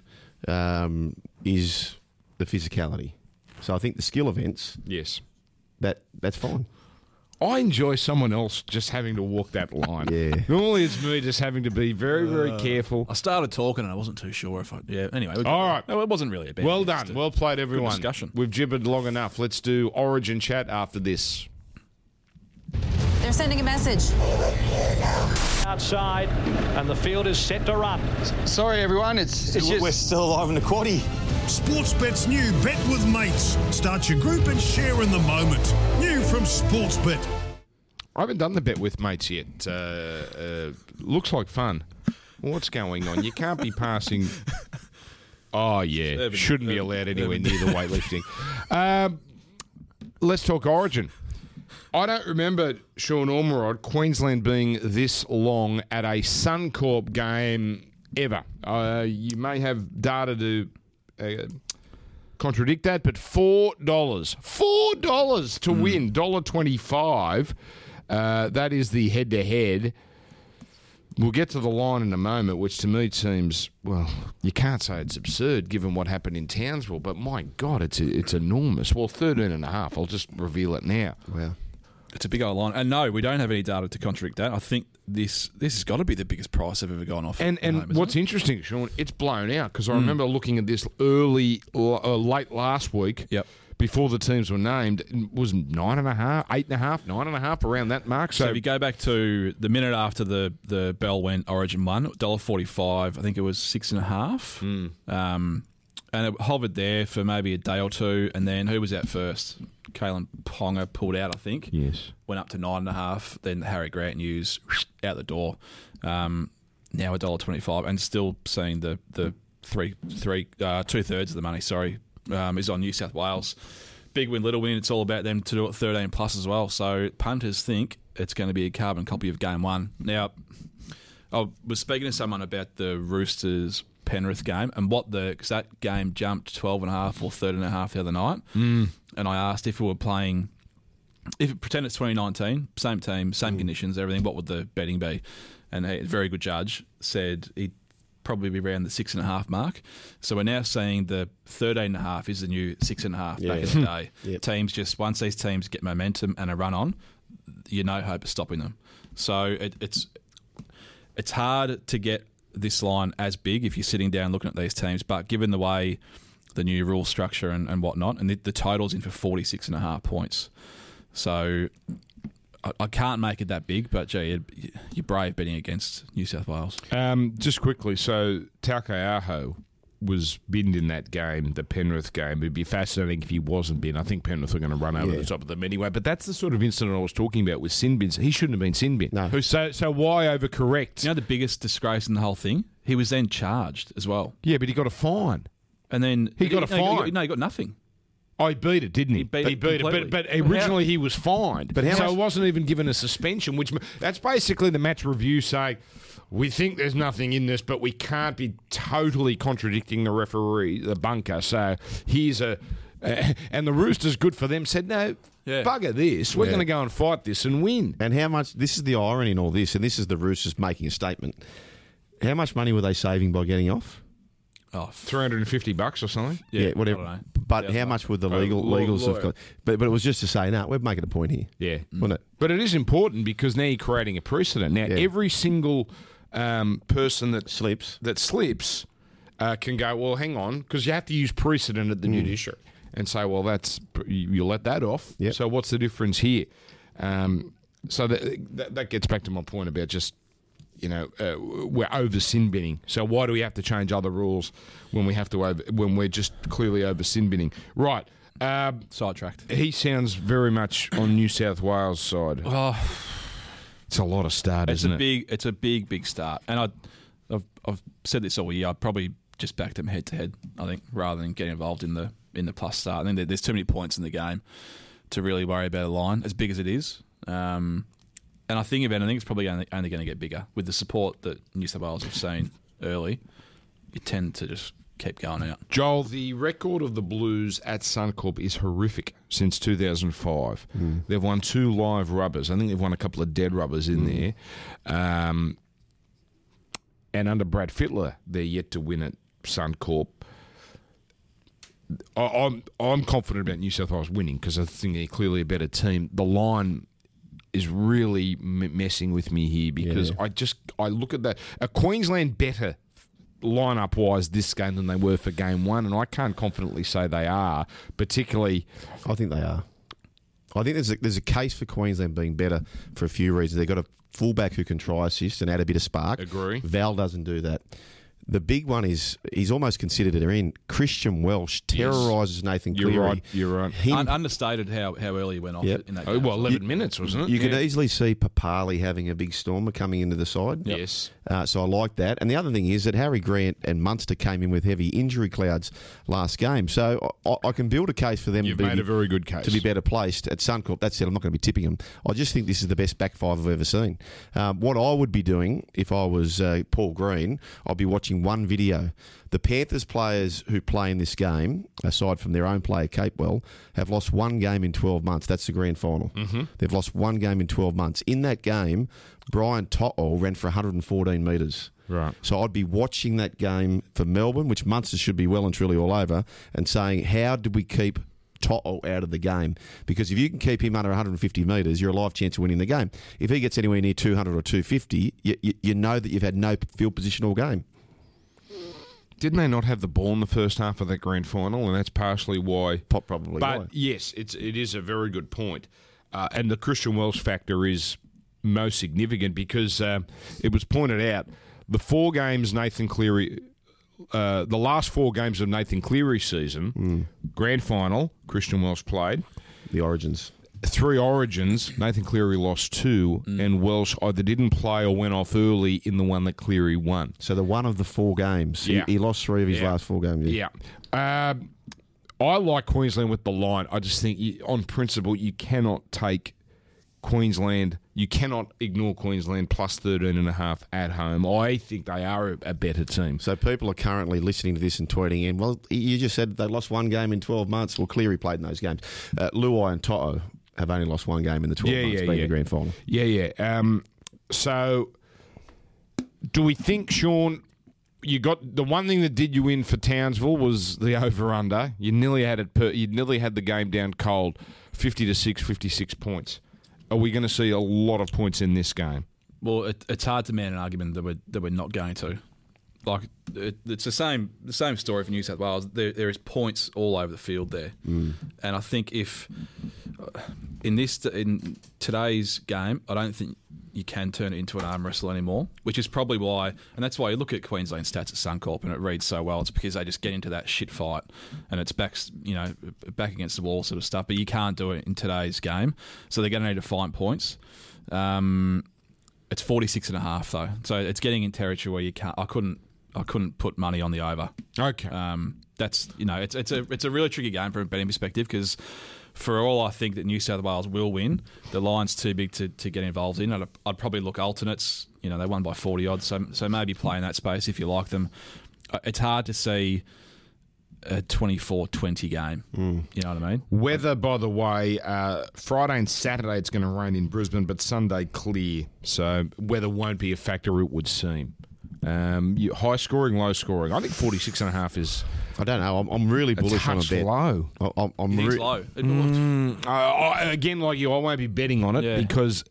is the physicality. So I think the skill events, yes, that's fine. I enjoy someone else just having to walk that line. Yeah. Normally it's me just having to be very, very careful. I started talking and I wasn't too sure if I... Yeah, anyway. All right. No, it wasn't really a bad Well done. Well played, everyone. Discussion. We've gibbered long enough. Let's do Origin chat after this. They're sending a message. Outside, and the field is set to run. Sorry, everyone. It's just... We're still alive in the quaddie. Sportsbet's new Bet with Mates. Start your group and share in the moment. New from Sportsbet. I haven't done the Bet with Mates yet. Looks like fun. What's going on? You can't be passing... Oh, yeah. Shouldn't be allowed anywhere near the weightlifting. Let's talk Origin. I don't remember, Sean Ormerod, Queensland being this long at a Suncorp game ever. You may have data to contradict that, but $4 to win, $1.25. That is the head-to-head. We'll get to the line in a moment, which to me seems, well, you can't say it's absurd given what happened in Townsville, but my God, it's enormous. Well, 13.5. I'll just reveal it now. Wow. It's a big old line. And no, we don't have any data to contradict that. I think this has got to be the biggest price I've ever gone off. And what's interesting, Sean, it's blown out because I remember looking at this late last week. Yep. Before the teams were named, it was 9.5, 8.5, 9.5 around that mark. So if you go back to the minute after the bell went, Origin won, $1.45. I think it was 6.5. And it hovered there for maybe a day or two. And then who was out first? Kalen Ponga pulled out, I think. Yes. Went up to 9.5. Then Harry Grant News out the door. Now $1.25, and still seeing the 2/3 of the money. Is on New South Wales. Big win, little win. It's all about them to do it 13 plus as well. So punters think it's going to be a carbon copy of Game 1. Now, I was speaking to someone about the Roosters Penrith game and because that game jumped 12.5 or 13.5 the other night. And I asked if we were playing, pretend it's 2019, same team, same conditions, everything, what would the betting be? And a very good judge said he'd probably be around the 6.5 mark. So we're now seeing the 13.5 is the new 6.5 back in the day. Yep. Teams once these teams get momentum and a run on, no hope of stopping them. So it's hard to get this line as big if you're sitting down looking at these teams, but given the way the new rule structure and whatnot, and the total's in for 46.5 points. So I can't make it that big, but gee, you're brave betting against New South Wales. Just quickly, so Taukei'aho was binned in that game, the Penrith game. It'd be fascinating if he wasn't binned. I think Penrith are going to run over the top of them anyway. But that's the sort of incident I was talking about with sin bins. He shouldn't have been sin binned. No. So why overcorrect? You know the biggest disgrace in the whole thing? He was then charged as well. Yeah, but he got a fine. And then He got a fine. No, he got nothing. Oh, he beat it, didn't he? He beat it it, completely. but originally he was fined. But how so much- it wasn't even given a suspension, which that's basically the match review saying, we think there's nothing in this, but we can't be totally contradicting the referee, the bunker. So here's and the Roosters, good for them, said, no, bugger this. We're going to go and fight this and win. And how much, this is the irony in all this, and this is the Roosters making a statement. How much money were they saving by getting off? Oh, $350 or something? Yeah, whatever. I don't know. But how much would the legals have got? But it was just to say, no, we're making a point here. Yeah. Wasn't it? But it is important because now you're creating a precedent. Now, every single person that Slips. can go, well, hang on, because you have to use precedent at the judiciary and say, well, you let that off. Yep. So what's the difference here? So that gets back to my point about just, we're over sin binning. So why do we have to change other rules when when we're just clearly over sin binning? Right. sidetracked. He sounds very much on New South Wales' side. Oh, It's a lot of start, isn't it? It's a big start, and I've said this all year. I'd probably just back them head to head. I think rather than getting involved in the plus start. I think there's too many points in the game to really worry about a line as big as it is. And I think it's probably only going to get bigger with the support that New South Wales have seen early. You tend to just keep going out. Joel, the record of the Blues at Suncorp is horrific since 2005. They've won 2 live rubbers. I think they've won a couple of dead rubbers in there. And under Brad Fittler, they're yet to win at Suncorp. I'm confident about New South Wales winning because I think they're clearly a better team. The line is really messing with me here because I look at that. A Queensland better line-up-wise this game than they were for Game 1, and I can't confidently say they are, particularly... I think they are. I think there's a case for Queensland being better for a few reasons. They've got a fullback who can try assist and add a bit of spark. Agree. Val doesn't do that. The big one is he's almost considered it in. Christian Welsh terrorises Nathan Cleary. You're right. Understated how early he went off in that game. Oh, well, 11 minutes, wasn't it? You could easily see Papali having a big stormer coming into the side. Yes. So I like that. And the other thing is that Harry Grant and Munster came in with heavy injury clouds last game. So I can build a case for them You've made a very good case. to be better placed at Suncorp. That said, I'm not going to be tipping them. I just think this is the best back five I've ever seen. What I would be doing if I was Paul Green, I'd be watching one video. The Panthers players who play in this game, aside from their own player, Capewell, have lost one game in 12 months. That's the grand final. Mm-hmm. They've lost one game in 12 months. In that game, Brian To'o ran for 114 metres. Right. So I'd be watching that game for Melbourne, which Munster should be well and truly all over, and saying, how did we keep To'o out of the game? Because if you can keep him under 150 metres, you're a live chance of winning the game. If he gets anywhere near 200 or 250, you know that you've had no field position all game. Didn't they not have the ball in the first half of that grand final? And that's partially why. Probably. But why. yes, it is a very good point. And the Christian Welsh factor is most significant because it was pointed out the 4 games Nathan Cleary, the last 4 games of Nathan Cleary's season, grand final, Christian Welsh played. The Origins. 3 Origins, Nathan Cleary lost 2, and Welsh either didn't play or went off early in the one that Cleary won. So the one of the 4 games. Yeah. He lost 3 of his last 4 games. Yeah. I like Queensland with the line. I just think, on principle, you cannot take Queensland. You cannot ignore Queensland plus 13.5 at home. I think they are a better team. So people are currently listening to this and tweeting in, well, you just said they lost 1 game in 12 months. Well, Cleary played in those games. Luai and To'o have only lost 1 game in the 12 months, being the grand final. Yeah. So, do we think, Sean, you got the one thing that did you in for Townsville was the over/under. You nearly had you nearly had the game down cold, 50-6, 56 points. Are we going to see a lot of points in this game? Well, it's hard to mount an argument that we're not going to. Like it's the same story for New South Wales. There is points all over the field there, and I think if in today's game, I don't think you can turn it into an arm wrestle anymore. Which is probably why, and that's why you look at Queensland stats at Suncorp and it reads so well. It's because they just get into that shit fight, and it's back against the wall sort of stuff. But you can't do it in today's game, so they're going to need to find points. It's 46.5 though, so it's getting in territory where you can't. I couldn't couldn't put money on the over. Okay. That's it's a really tricky game from a betting perspective because for all I think that New South Wales will win, the line's too big to get involved in. I'd probably look alternates. They won by 40 odds, so maybe play in that space if you like them. It's hard to see a 24-20 game. You know what I mean? Weather, by the way, Friday and Saturday it's going to rain in Brisbane, but Sunday clear. So weather won't be a factor, it would seem. High scoring, low scoring. I think 46.5 is... I don't know. I'm really bullish on a bet. Low. I'm It's low. Again, like you, I won't be betting on it because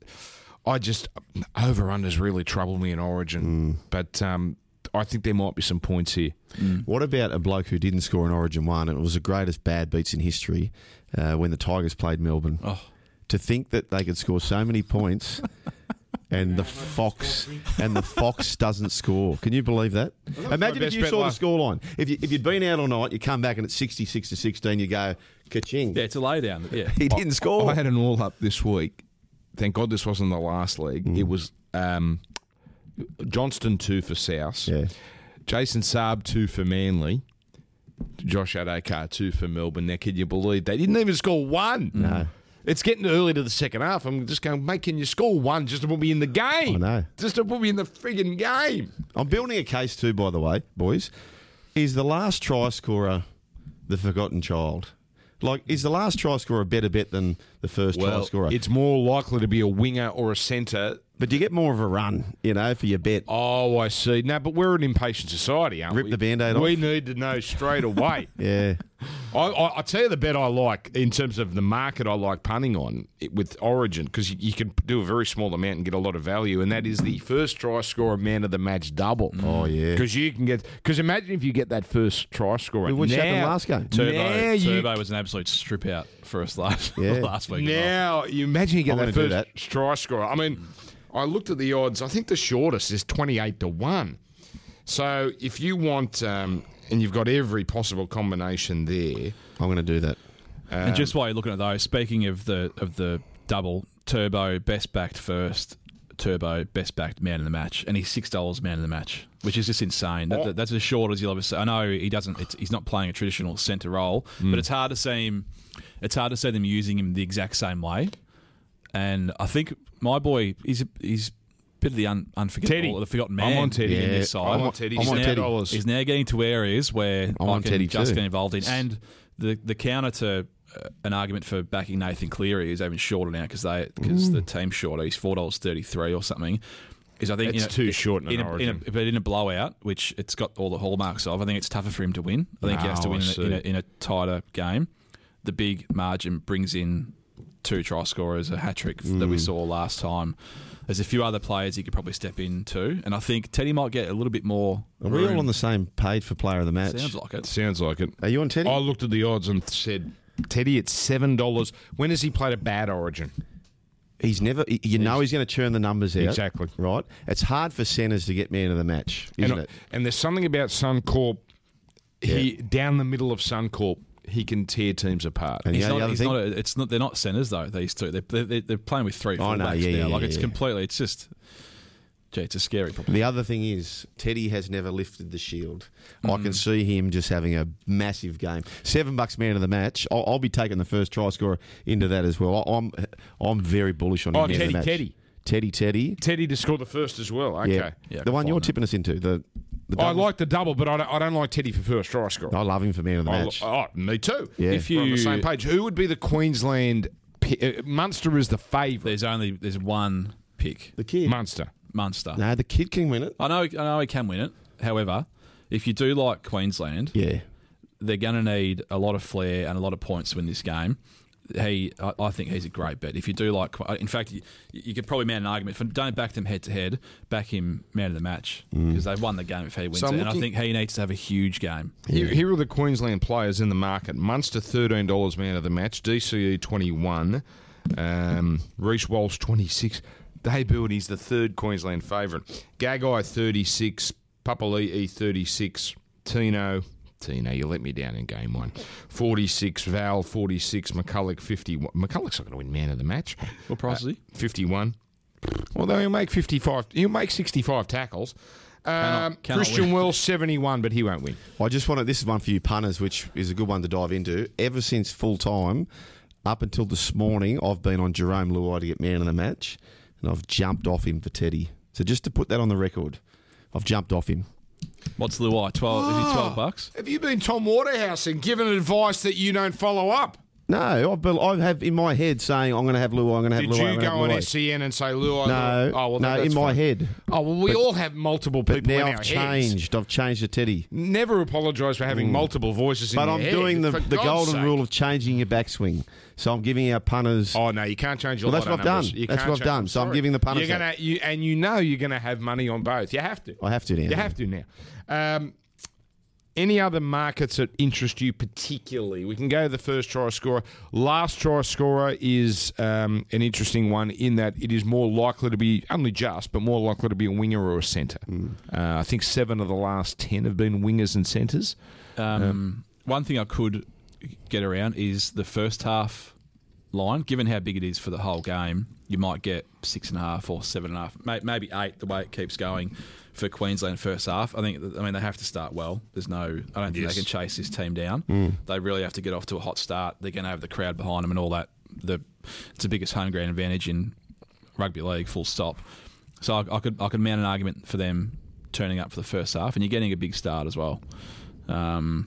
over-unders really trouble me in Origin. But I think there might be some points here. What about a bloke who didn't score in Origin 1 and it was the greatest bad beats in history when the Tigers played Melbourne? Oh. To think that they could score so many points and the Fox doesn't score. Can you believe that? Imagine if you saw the scoreline. If you'd been out all night, you come back and it's 66-16, you go, ka-ching. Yeah, it's a lay down. Yeah. He didn't score. I had an all-up this week. Thank God this wasn't the last leg. It was Johnston 2 for South. Yeah. Jason Saab 2 for Manly. Josh Adokar 2 for Melbourne. Now, can you believe they didn't even score one? No. It's getting early to the second half. I'm just going, mate, can you score one just to put me in the game? I know. Just to put me in the friggin' game. I'm building a case too, by the way, boys. Is the last try scorer the forgotten child? Like, is the last try scorer a better bet than the first try scorer? It's more likely to be a winger or a centre. But do you get more of a run, for your bet? Oh, I see. No, but we're an impatient society, aren't we? Rip the Band-Aid off? We need to know straight away. Yeah. I tell you the bet I like, in terms of the market I like punting on with Origin, because you can do a very small amount and get a lot of value, and that is the first try scorer man of the match double. Oh, yeah. Because imagine if you get that first try scorer. Which happened last game. Turbo was an absolute strip out for us last week. Now, you imagine you get that first try scorer. I mean... I looked at the odds. I think the shortest is 28-1. So if you want, and you've got every possible combination there, I'm going to do that. And just while you're looking at those, speaking of the double, Turbo best backed first, Turbo best backed man in the match, and he's $6 man in the match, which is just insane. That's as short as you'll ever see. I know he doesn't. He's not playing a traditional centre role, but it's hard to see him. It's hard to see them using him the exact same way. And I think my boy, he's a bit of the unforgettable, or the forgotten man. I'm on Teddy in this side. I'm on Teddy. He's now getting to areas where I can just get involved in. And the counter to an argument for backing Nathan Cleary is even shorter now because the team's shorter. He's $4.33 or something. Is I think it's too short in Origin. But in a blowout, which it's got all the hallmarks of, I think it's tougher for him to win. I think he has to win in a tighter game. The big margin brings in 2 try scorers, a hat-trick that we saw last time. There's a few other players he could probably step into, and I think Teddy might get a little bit more Are we all on the same page for player of the match? Sounds like it. Are you on Teddy? I looked at the odds and said, Teddy at $7. When has he played a bad Origin? He's never... he's going to churn the numbers out. Exactly. Right? It's hard for centres to get man of the match, isn't it? And there's something about Suncorp, down the middle of Suncorp, he can tear teams apart. And they're not centres though. These two, they're playing with 3 fullbacks now. It's completely. It's just. Gee, it's a scary problem. The other thing is Teddy has never lifted the shield. I can see him just having a massive game. $7 man of the match. I'll be taking the first try scorer into that as well. I'm very bullish on him. Teddy to score the first as well. Okay, yeah, the one you're tipping us into. I like the double, but I don't like Teddy for first try scorer. I love him for man of the match. Me too. Yeah. If you're on the same page, who would be the Queensland? Munster is the favourite. There's one pick. The kid Munster. No, the kid can win it. I know he can win it. However, if you do like Queensland, they're going to need a lot of flair and a lot of points to win this game. I think he's a great bet. If you do like, in fact, you could probably mount an argument for don't back them head to head, back him man of the match because they've won the game if he wins it. And I think he needs to have a huge game. Here are the Queensland players in the market: Munster $13 man of the match, DCE 21, Reece Walsh 26. Debut, he's the third Queensland favourite. Gagai 36, Papali'i 36, Tino, you let me down in game 1. 46, Val 46, McCulloch 51. McCulloch's not going to win man of the match. What price is he? 51. Although he'll make 55. He'll make 65 tackles. Cannot Christian win. Wells 71, but he won't win. I just want to. This is one for you punters, which is a good one to dive into. Ever since full time, up until this morning, I've been on Jerome Luai to get man of the match, and I've jumped off him for Teddy. So just to put that on the record, I've jumped off him. What's Luai? 12? Is he $12? Have you been Tom Waterhouse and given advice that you don't follow up? No, I have in my head saying I'm going to have Luai. I'm going to have Did Luai. you go on SEN and say Luai? No, oh, well, no, that's in my fine. head. Oh, well, we all have multiple people But now in our I've heads. changed. I've changed to Teddy. Never apologise for having multiple voices in But your I'm head. doing the For God's golden sake. rule of changing your backswing. So I'm giving our punters. Oh no, you can't change your. Well, that's lotto what I've done. numbers. You That's can't what I've change- done. So I'm sorry. giving the punters You're gonna, you're going to have money on both. You have to. I have to now. You have to now. Any other markets that interest you particularly? We can go to the first try scorer. Last try scorer is an interesting one in that it is more likely to be, only just, but more likely to be a winger or a centre. I think 7 of the last 10 have been wingers and centres. One thing I could get around is the first half line. Given how big it is for the whole game, you might get 6.5 or 7.5, maybe 8. The way it keeps going for Queensland first half, I mean they have to start well. I don't think they can chase this team down. They really have to get off to a hot start. They're going to have the crowd behind them and all that. It's the biggest home ground advantage in rugby league. Full stop. So I could mount an argument for them turning up for the first half, and you're getting a big start as well. One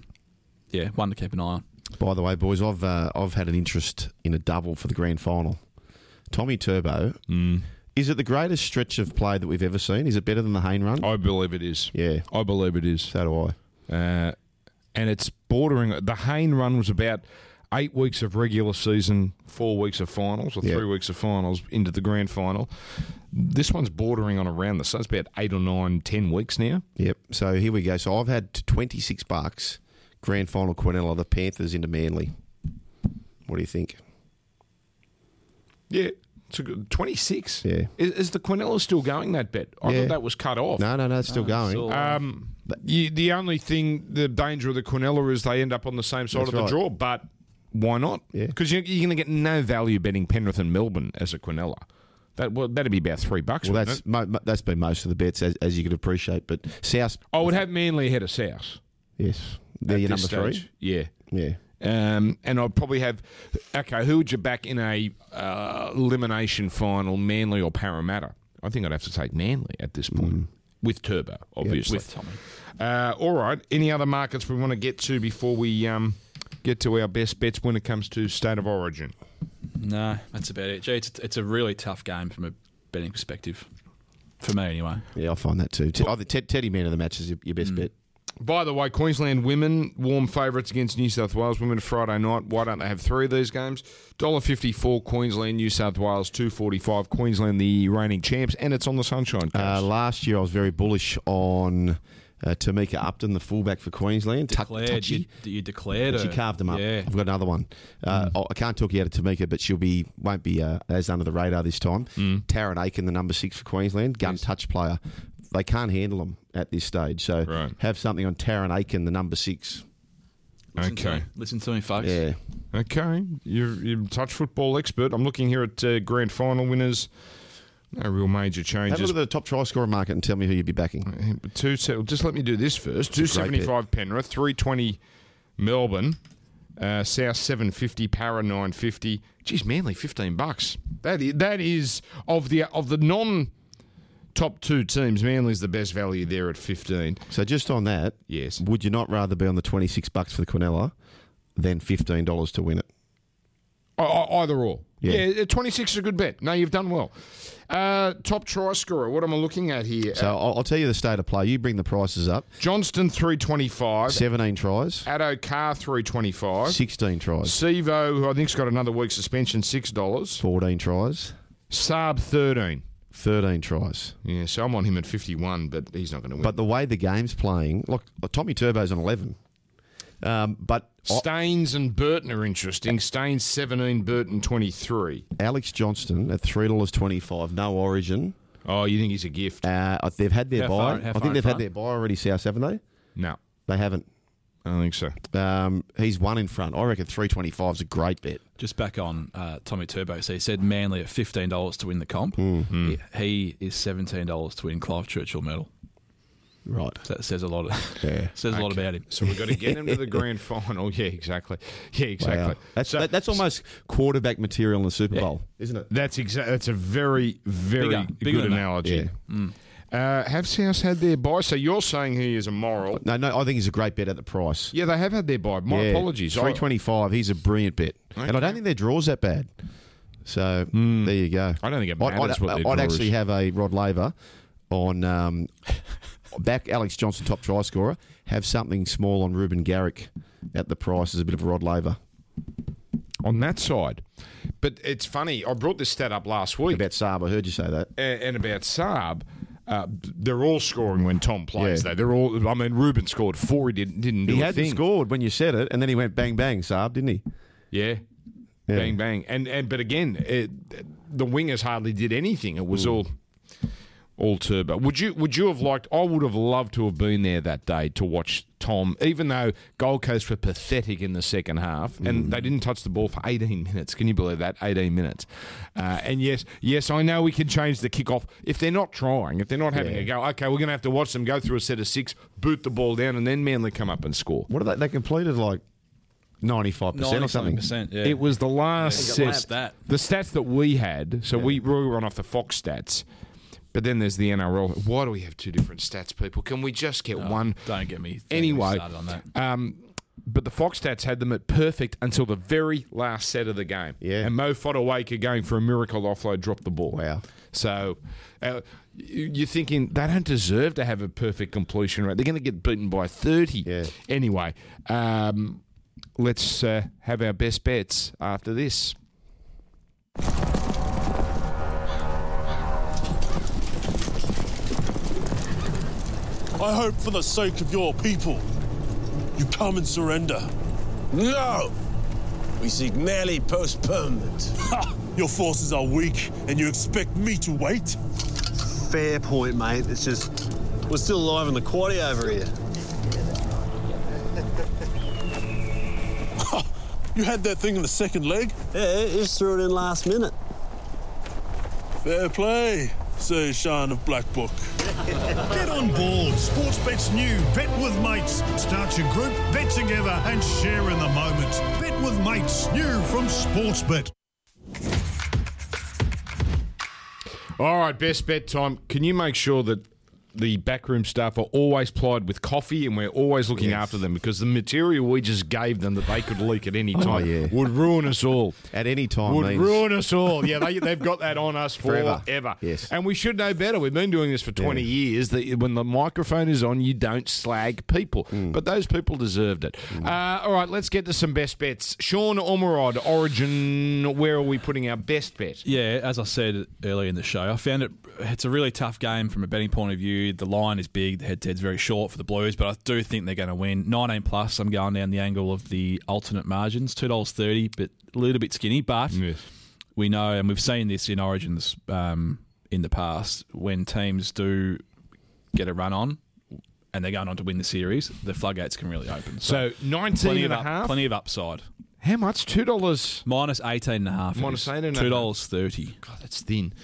to keep an eye on. By the way, boys, I've had an interest in a double for the grand final. Tommy Turbo. Is it the greatest stretch of play that we've ever seen? Is it better than the Hayne run? I believe it is. Yeah. I believe it is. So do I. And it's bordering. The Hayne run was about 8 weeks of regular season, 4 weeks of finals, or 3 weeks of finals into the grand final. This one's bordering on around the. So it's about 8 or 9, 10 weeks now. Yep. So here we go. So I've had $26 grand final Quinella, the Panthers into Manly. What do you think? Yeah. It's a good 26. Yeah. Is the Quinella still going, that bet? I thought that was cut off. No, it's still going. The only thing, the danger of the Quinella is they end up on the same side That's of the right. draw, but why not? Yeah. Because you're going to get no value betting Penrith and Melbourne as a Quinella. That'd be about $3. Well, wouldn't it? that's been most of the bets, as you could appreciate. But South... I would have Manly ahead of South. Yes. They're at your this number stage. 3? Yeah. Yeah. And I'd probably have, okay, who would you back in a elimination final, Manly or Parramatta? I think I'd have to take Manly at this point, with Turbo, obviously. With Tommy. All right, any other markets we want to get to before we get to our best bets when it comes to State of Origin? No, that's about it. Gee, it's a really tough game from a betting perspective. For me, anyway. Yeah, I find that too. I think Teddy man of the match is your best bet. By the way, Queensland women, warm favourites against New South Wales women Friday night. Why don't they have 3 of these games? $1.54 Queensland, New South Wales, $2.45 Queensland, the reigning champs, and it's on the Sunshine Coast. Last year I was very bullish on Tamika Upton, the fullback for Queensland. Touchy. You declared She her. carved them up. Yeah. I've got another one. I can't talk you out of Tamika, but won't be as under the radar this time. Taryn Aiken, the number 6 for Queensland, gun touch player. They can't handle them at this stage. So have something on Taryn Aiken, the number 6. Listen to me, folks. Yeah. Okay, you're a touch football expert. I'm looking here at grand final winners. No real major changes. Have a look at the top try scorer market and tell me who you'd be backing. Just let me do this first. It's a great $2.75 Penrith, $3.20 Melbourne, South $7.50, Para $9.50. Geez, Manly $15. That is of the non top 2 teams. Manly's the best value there at 15. So just on that, yes, would you not rather be on the $26 for the Quinella than $15 to win it? Either or. Yeah. Yeah, 26 is a good bet. No, you've done well. Top try scorer. What am I looking at here? So I'll tell you the state of play. You bring the prices up. Johnston $3.25. 17 tries. Addo Carr $3.25. 16 tries. Sevo, who I think's got another week suspension, $6. 14 tries. Saab 13. 13 tries. Yeah, so I'm on him at 51, but he's not going to win. But the way the game's playing, look, Tommy Turbo's on 11. But Staines and Burton are interesting. Staines 17, Burton 23. Alex Johnston at $3.25, no origin. Oh, you think he's a gift? They've had their buy. How I far think they've in had their buy already, South, haven't they? No, They haven't. I don't think so. He's 1 in front. I reckon $3.25 is a great bet. Just back on Tommy Turbo. So he said Manly at $15 to win the comp. Mm-hmm. He is $17 to win Clive Churchill medal. Right. So that says a lot. Yeah. Says a lot about him. So we've got to get him to the grand final. Yeah, exactly. Yeah, exactly. Wow. That's almost quarterback material in the Super Bowl, isn't it? That's a very, very Bigger good than that. analogy. Yeah. Have South had their buy? So you're saying he is immoral? No, I think he's a great bet at the price. Yeah, they have had their buy. My apologies. $3.25. He's a brilliant bet, and I don't think their draw's that bad. So there you go. I don't think it matters what their I'd draw actually is. have a Rod Laver on back Alex Johnson, top try scorer. Have something small on Ruben Garrick at the price as a bit of a Rod Laver. On that side. But it's funny. I brought this stat up last week. About Saab, I heard you say that. And about Saab. They're all scoring when Tom plays, though. They're all. I mean, Ruben scored 4. He didn't do a thing. He hadn't scored when you said it, and then he went bang, bang, Saab, didn't he? Yeah. Bang, bang. But again, the wingers hardly did anything. It was all turbo. Would you have liked? I would have loved to have been there that day to watch Tom, even though Gold Coast were pathetic in the second half, and they didn't touch the ball for 18 minutes. Can you believe that? 18 minutes. And yes, I know we can change the kickoff. If they're not trying, if they're not having a go, okay, we're going to have to watch them go through a set of 6, boot the ball down, and then Manly come up and score. What are they completed like 95% or something. 90%, yeah. It was the last set. Stat. The stats that we had, so we were on off the Fox stats, but then there's the NRL. Why do we have 2 different stats, people? Can we just get one? Don't get me Anyway, started on that. but the Fox stats had them at perfect until the very last set of the game. Yeah. And Mo Fodawaker going for a miracle offload dropped the ball. Wow. So you're thinking they don't deserve to have a perfect completion rate. They're going to get beaten by 30. Yeah. Anyway, let's have our best bets after this. I hope for the sake of your people, you come and surrender. No! We seek merely postponement. Ha! Your forces are weak, and you expect me to wait? Fair point, mate. It's just, we're still alive in the quaddy over here. You had that thing in the second leg? Yeah, just threw it in last minute. Fair play, says Sean of Black Book. Get on board. Sportsbet's new Bet with Mates. Start your group, bet together, and share in the moment. Bet with Mates, new from Sportsbet. All right, best bet time. Can you make sure that the backroom staff are always plied with coffee and we're always looking after them, because the material we just gave them that they could leak at any time would ruin us all. At any time would ruin us all. Yeah, they've got that on us forever. Yes. And we should know better. We've been doing this for 20 years. That when the microphone is on, you don't slag people. But those people deserved it. All right, let's get to some best bets. Sean Ormerod, Origin, where are we putting our best bet? Yeah, as I said earlier in the show, I found it's a really tough game from a betting point of view. The line is big, the head-to-head's very short for the Blues, but I do think they're going to win. 19 plus, I'm going down the angle of the alternate margins, $2.30, but a little bit skinny. But we know, and we've seen this in Origins in the past, when teams do get a run on and they're going on to win the series, the floodgates can really open. So 19.5? Plenty of upside. How much? $2? Minus 18.5. Minus 18.5. $2.30. God, that's thin.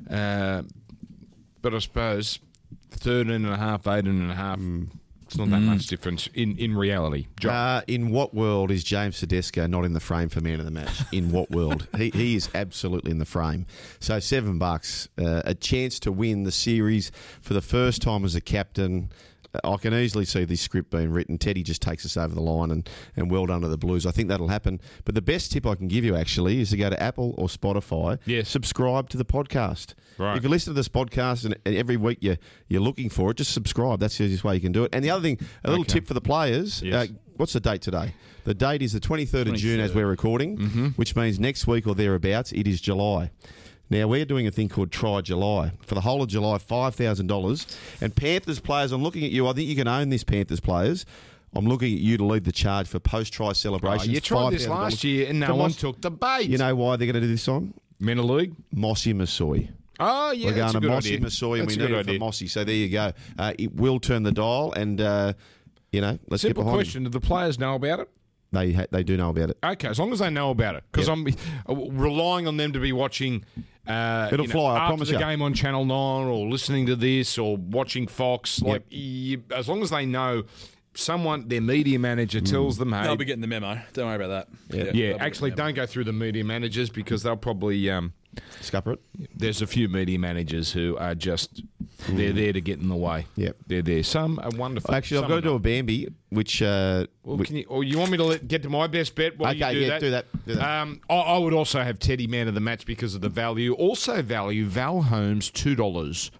But I suppose 13.5, 18.5. It's not that much difference in reality. In what world is James Tedesco not in the frame for man of the match? In what world? He is absolutely in the frame. So $7, a chance to win the series for the first time as a captain. I can easily see this script being written. Teddy just takes us over the line, and well done to the Blues. I think that'll happen. But the best tip I can give you, actually, is to go to Apple or Spotify, subscribe to the podcast. Right. If you listen to this podcast and every week you're looking for it, just subscribe. That's the easiest way you can do it. And the other thing, a little tip for the players, what's the date today? The date is the 23rd of June as we're recording, which means next week or thereabouts, it is July. Now, we're doing a thing called Try July. For the whole of July, $5,000. And Panthers players, I'm looking at you. I think you can own this, Panthers players. I'm looking at you to lead the charge for post-try celebrations. You tried this last year and no one took the bait. You know why they're going to do this song? Men of League? Mossy Masoi. Oh, yeah, we're going that's a to good Mossy idea. Masoi, and That's we a need good it idea. for Mossy. So there you go. It will turn the dial, and, let's get Simple behind question. Do the players know about it? They do know about it. Okay, as long as they know about it. Because I'm relying on them to be watching It'll fly, I promise after the you. game on Channel 9 or listening to this or watching Fox, as long as they know their media manager tells them, hey... They'll be getting the memo. Don't worry about that. Yeah, actually, don't go through the media managers because they'll probably... Scupper it. There's a few media managers who are just... They're there to get in the way. Yep. They're there. Some are wonderful. Actually, I've got to do a Bambi, which... you want me to get to my best bet while you do that? Do that. I would also have Teddy man of the match because of the value. Also value, Val Holmes, $2.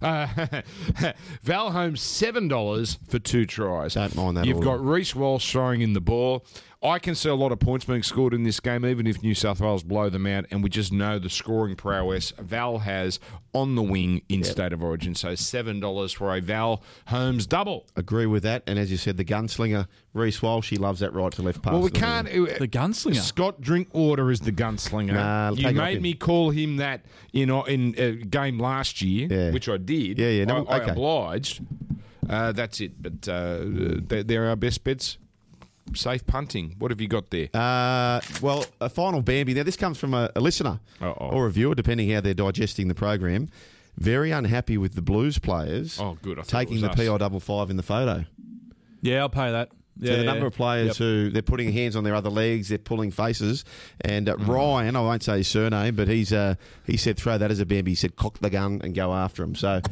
Val Holmes, $7 for 2 tries. Don't mind that. You've got Reece Walsh throwing in the ball. I can see a lot of points being scored in this game, even if New South Wales blow them out, and we just know the scoring prowess Val has on the wing in State of Origin. So $7 for a Val Holmes double. Agree with that. And as you said, the gunslinger, Reece Walsh, he loves that right to left pass. Well, we can't... The gunslinger? Scott Drinkwater is the gunslinger. Nah, you made me call him that in a game last year, which I did. Yeah. No, I obliged. That's it. But they're our best bets. Safe punting. What have you got there? Well, a final Bambi. Now, this comes from a listener or a viewer, depending how they're digesting the program. Very unhappy with the Blues players taking the PI55 in the photo. Yeah, I'll pay that. So the number of players who they're putting hands on their other legs, they're pulling faces. And Ryan, I won't say his surname, but he said throw that as a Bambi. He said cock the gun and go after him. So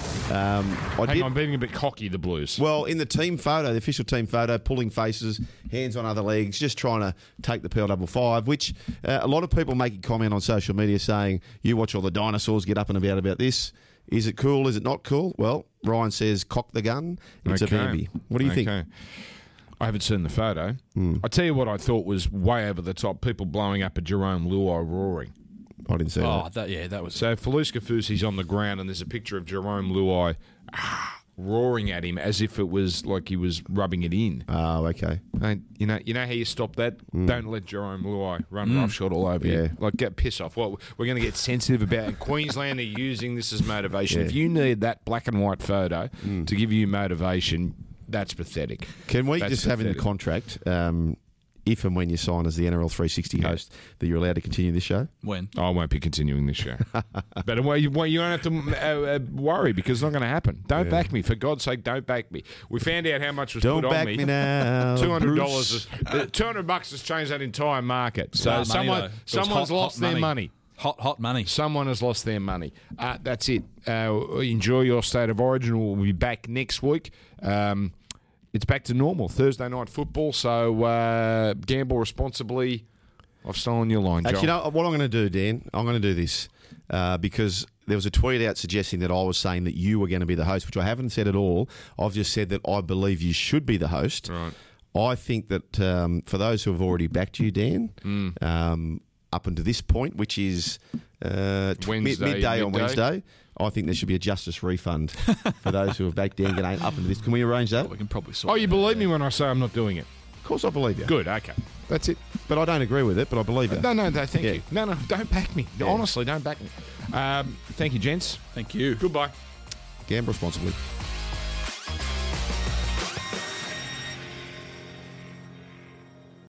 I'm being a bit cocky, the Blues. Well, in the team photo, the official team photo, pulling faces, hands on other legs, just trying to take the PL55, which a lot of people making comment on social media saying, you watch all the dinosaurs get up and about this. Is it cool? Is it not cool? Well, Ryan says cock the gun. It's a Bambi. What do you think? I haven't seen the photo. I tell you what I thought was way over the top. People blowing up at Jerome Luai roaring. I didn't see that. That was... So Faluska Fusi's on the ground and there's a picture of Jerome Luai roaring at him as if it was like he was rubbing it in. Oh, okay. And you know how you stop that? Don't let Jerome Luai run roughshod all over you. Like, get piss off. What we're going to get sensitive about. In Queensland are using this as motivation. If you need that black and white photo to give you motivation, that's pathetic. Can we just have in the contract, if and when you sign as the NRL 360 host, that you're allowed to continue this show? When? I won't be continuing this show. But you don't have to worry because it's not going to happen. Don't back me. For God's sake, don't back me. We found out how much was put on me. Don't back me now. $200. $200 has changed that entire market. So someone's lost their money. Hot money. Someone has lost their money. That's it. Enjoy your State of Origin. We'll be back next week. It's back to normal. Thursday night football, so gamble responsibly. I've stolen your line, John. Actually, you know what I'm going to do, Dan? I'm going to do this because there was a tweet out suggesting that I was saying that you were going to be the host, which I haven't said at all. I've just said that I believe you should be the host. Right. I think that for those who have already backed you, Dan, up until this point, which is midday on Wednesday, I think there should be a justice refund for those who have backed Dan Ganane up into this. Can we arrange that? We can probably sort you believe me when I say I'm not doing it? Of course I believe you. Good, okay. That's it. But I don't agree with it, but I believe you. No, thank you. No, don't back me. Honestly, don't back me. Thank you, gents. Thank you. Goodbye. Gamble responsibly.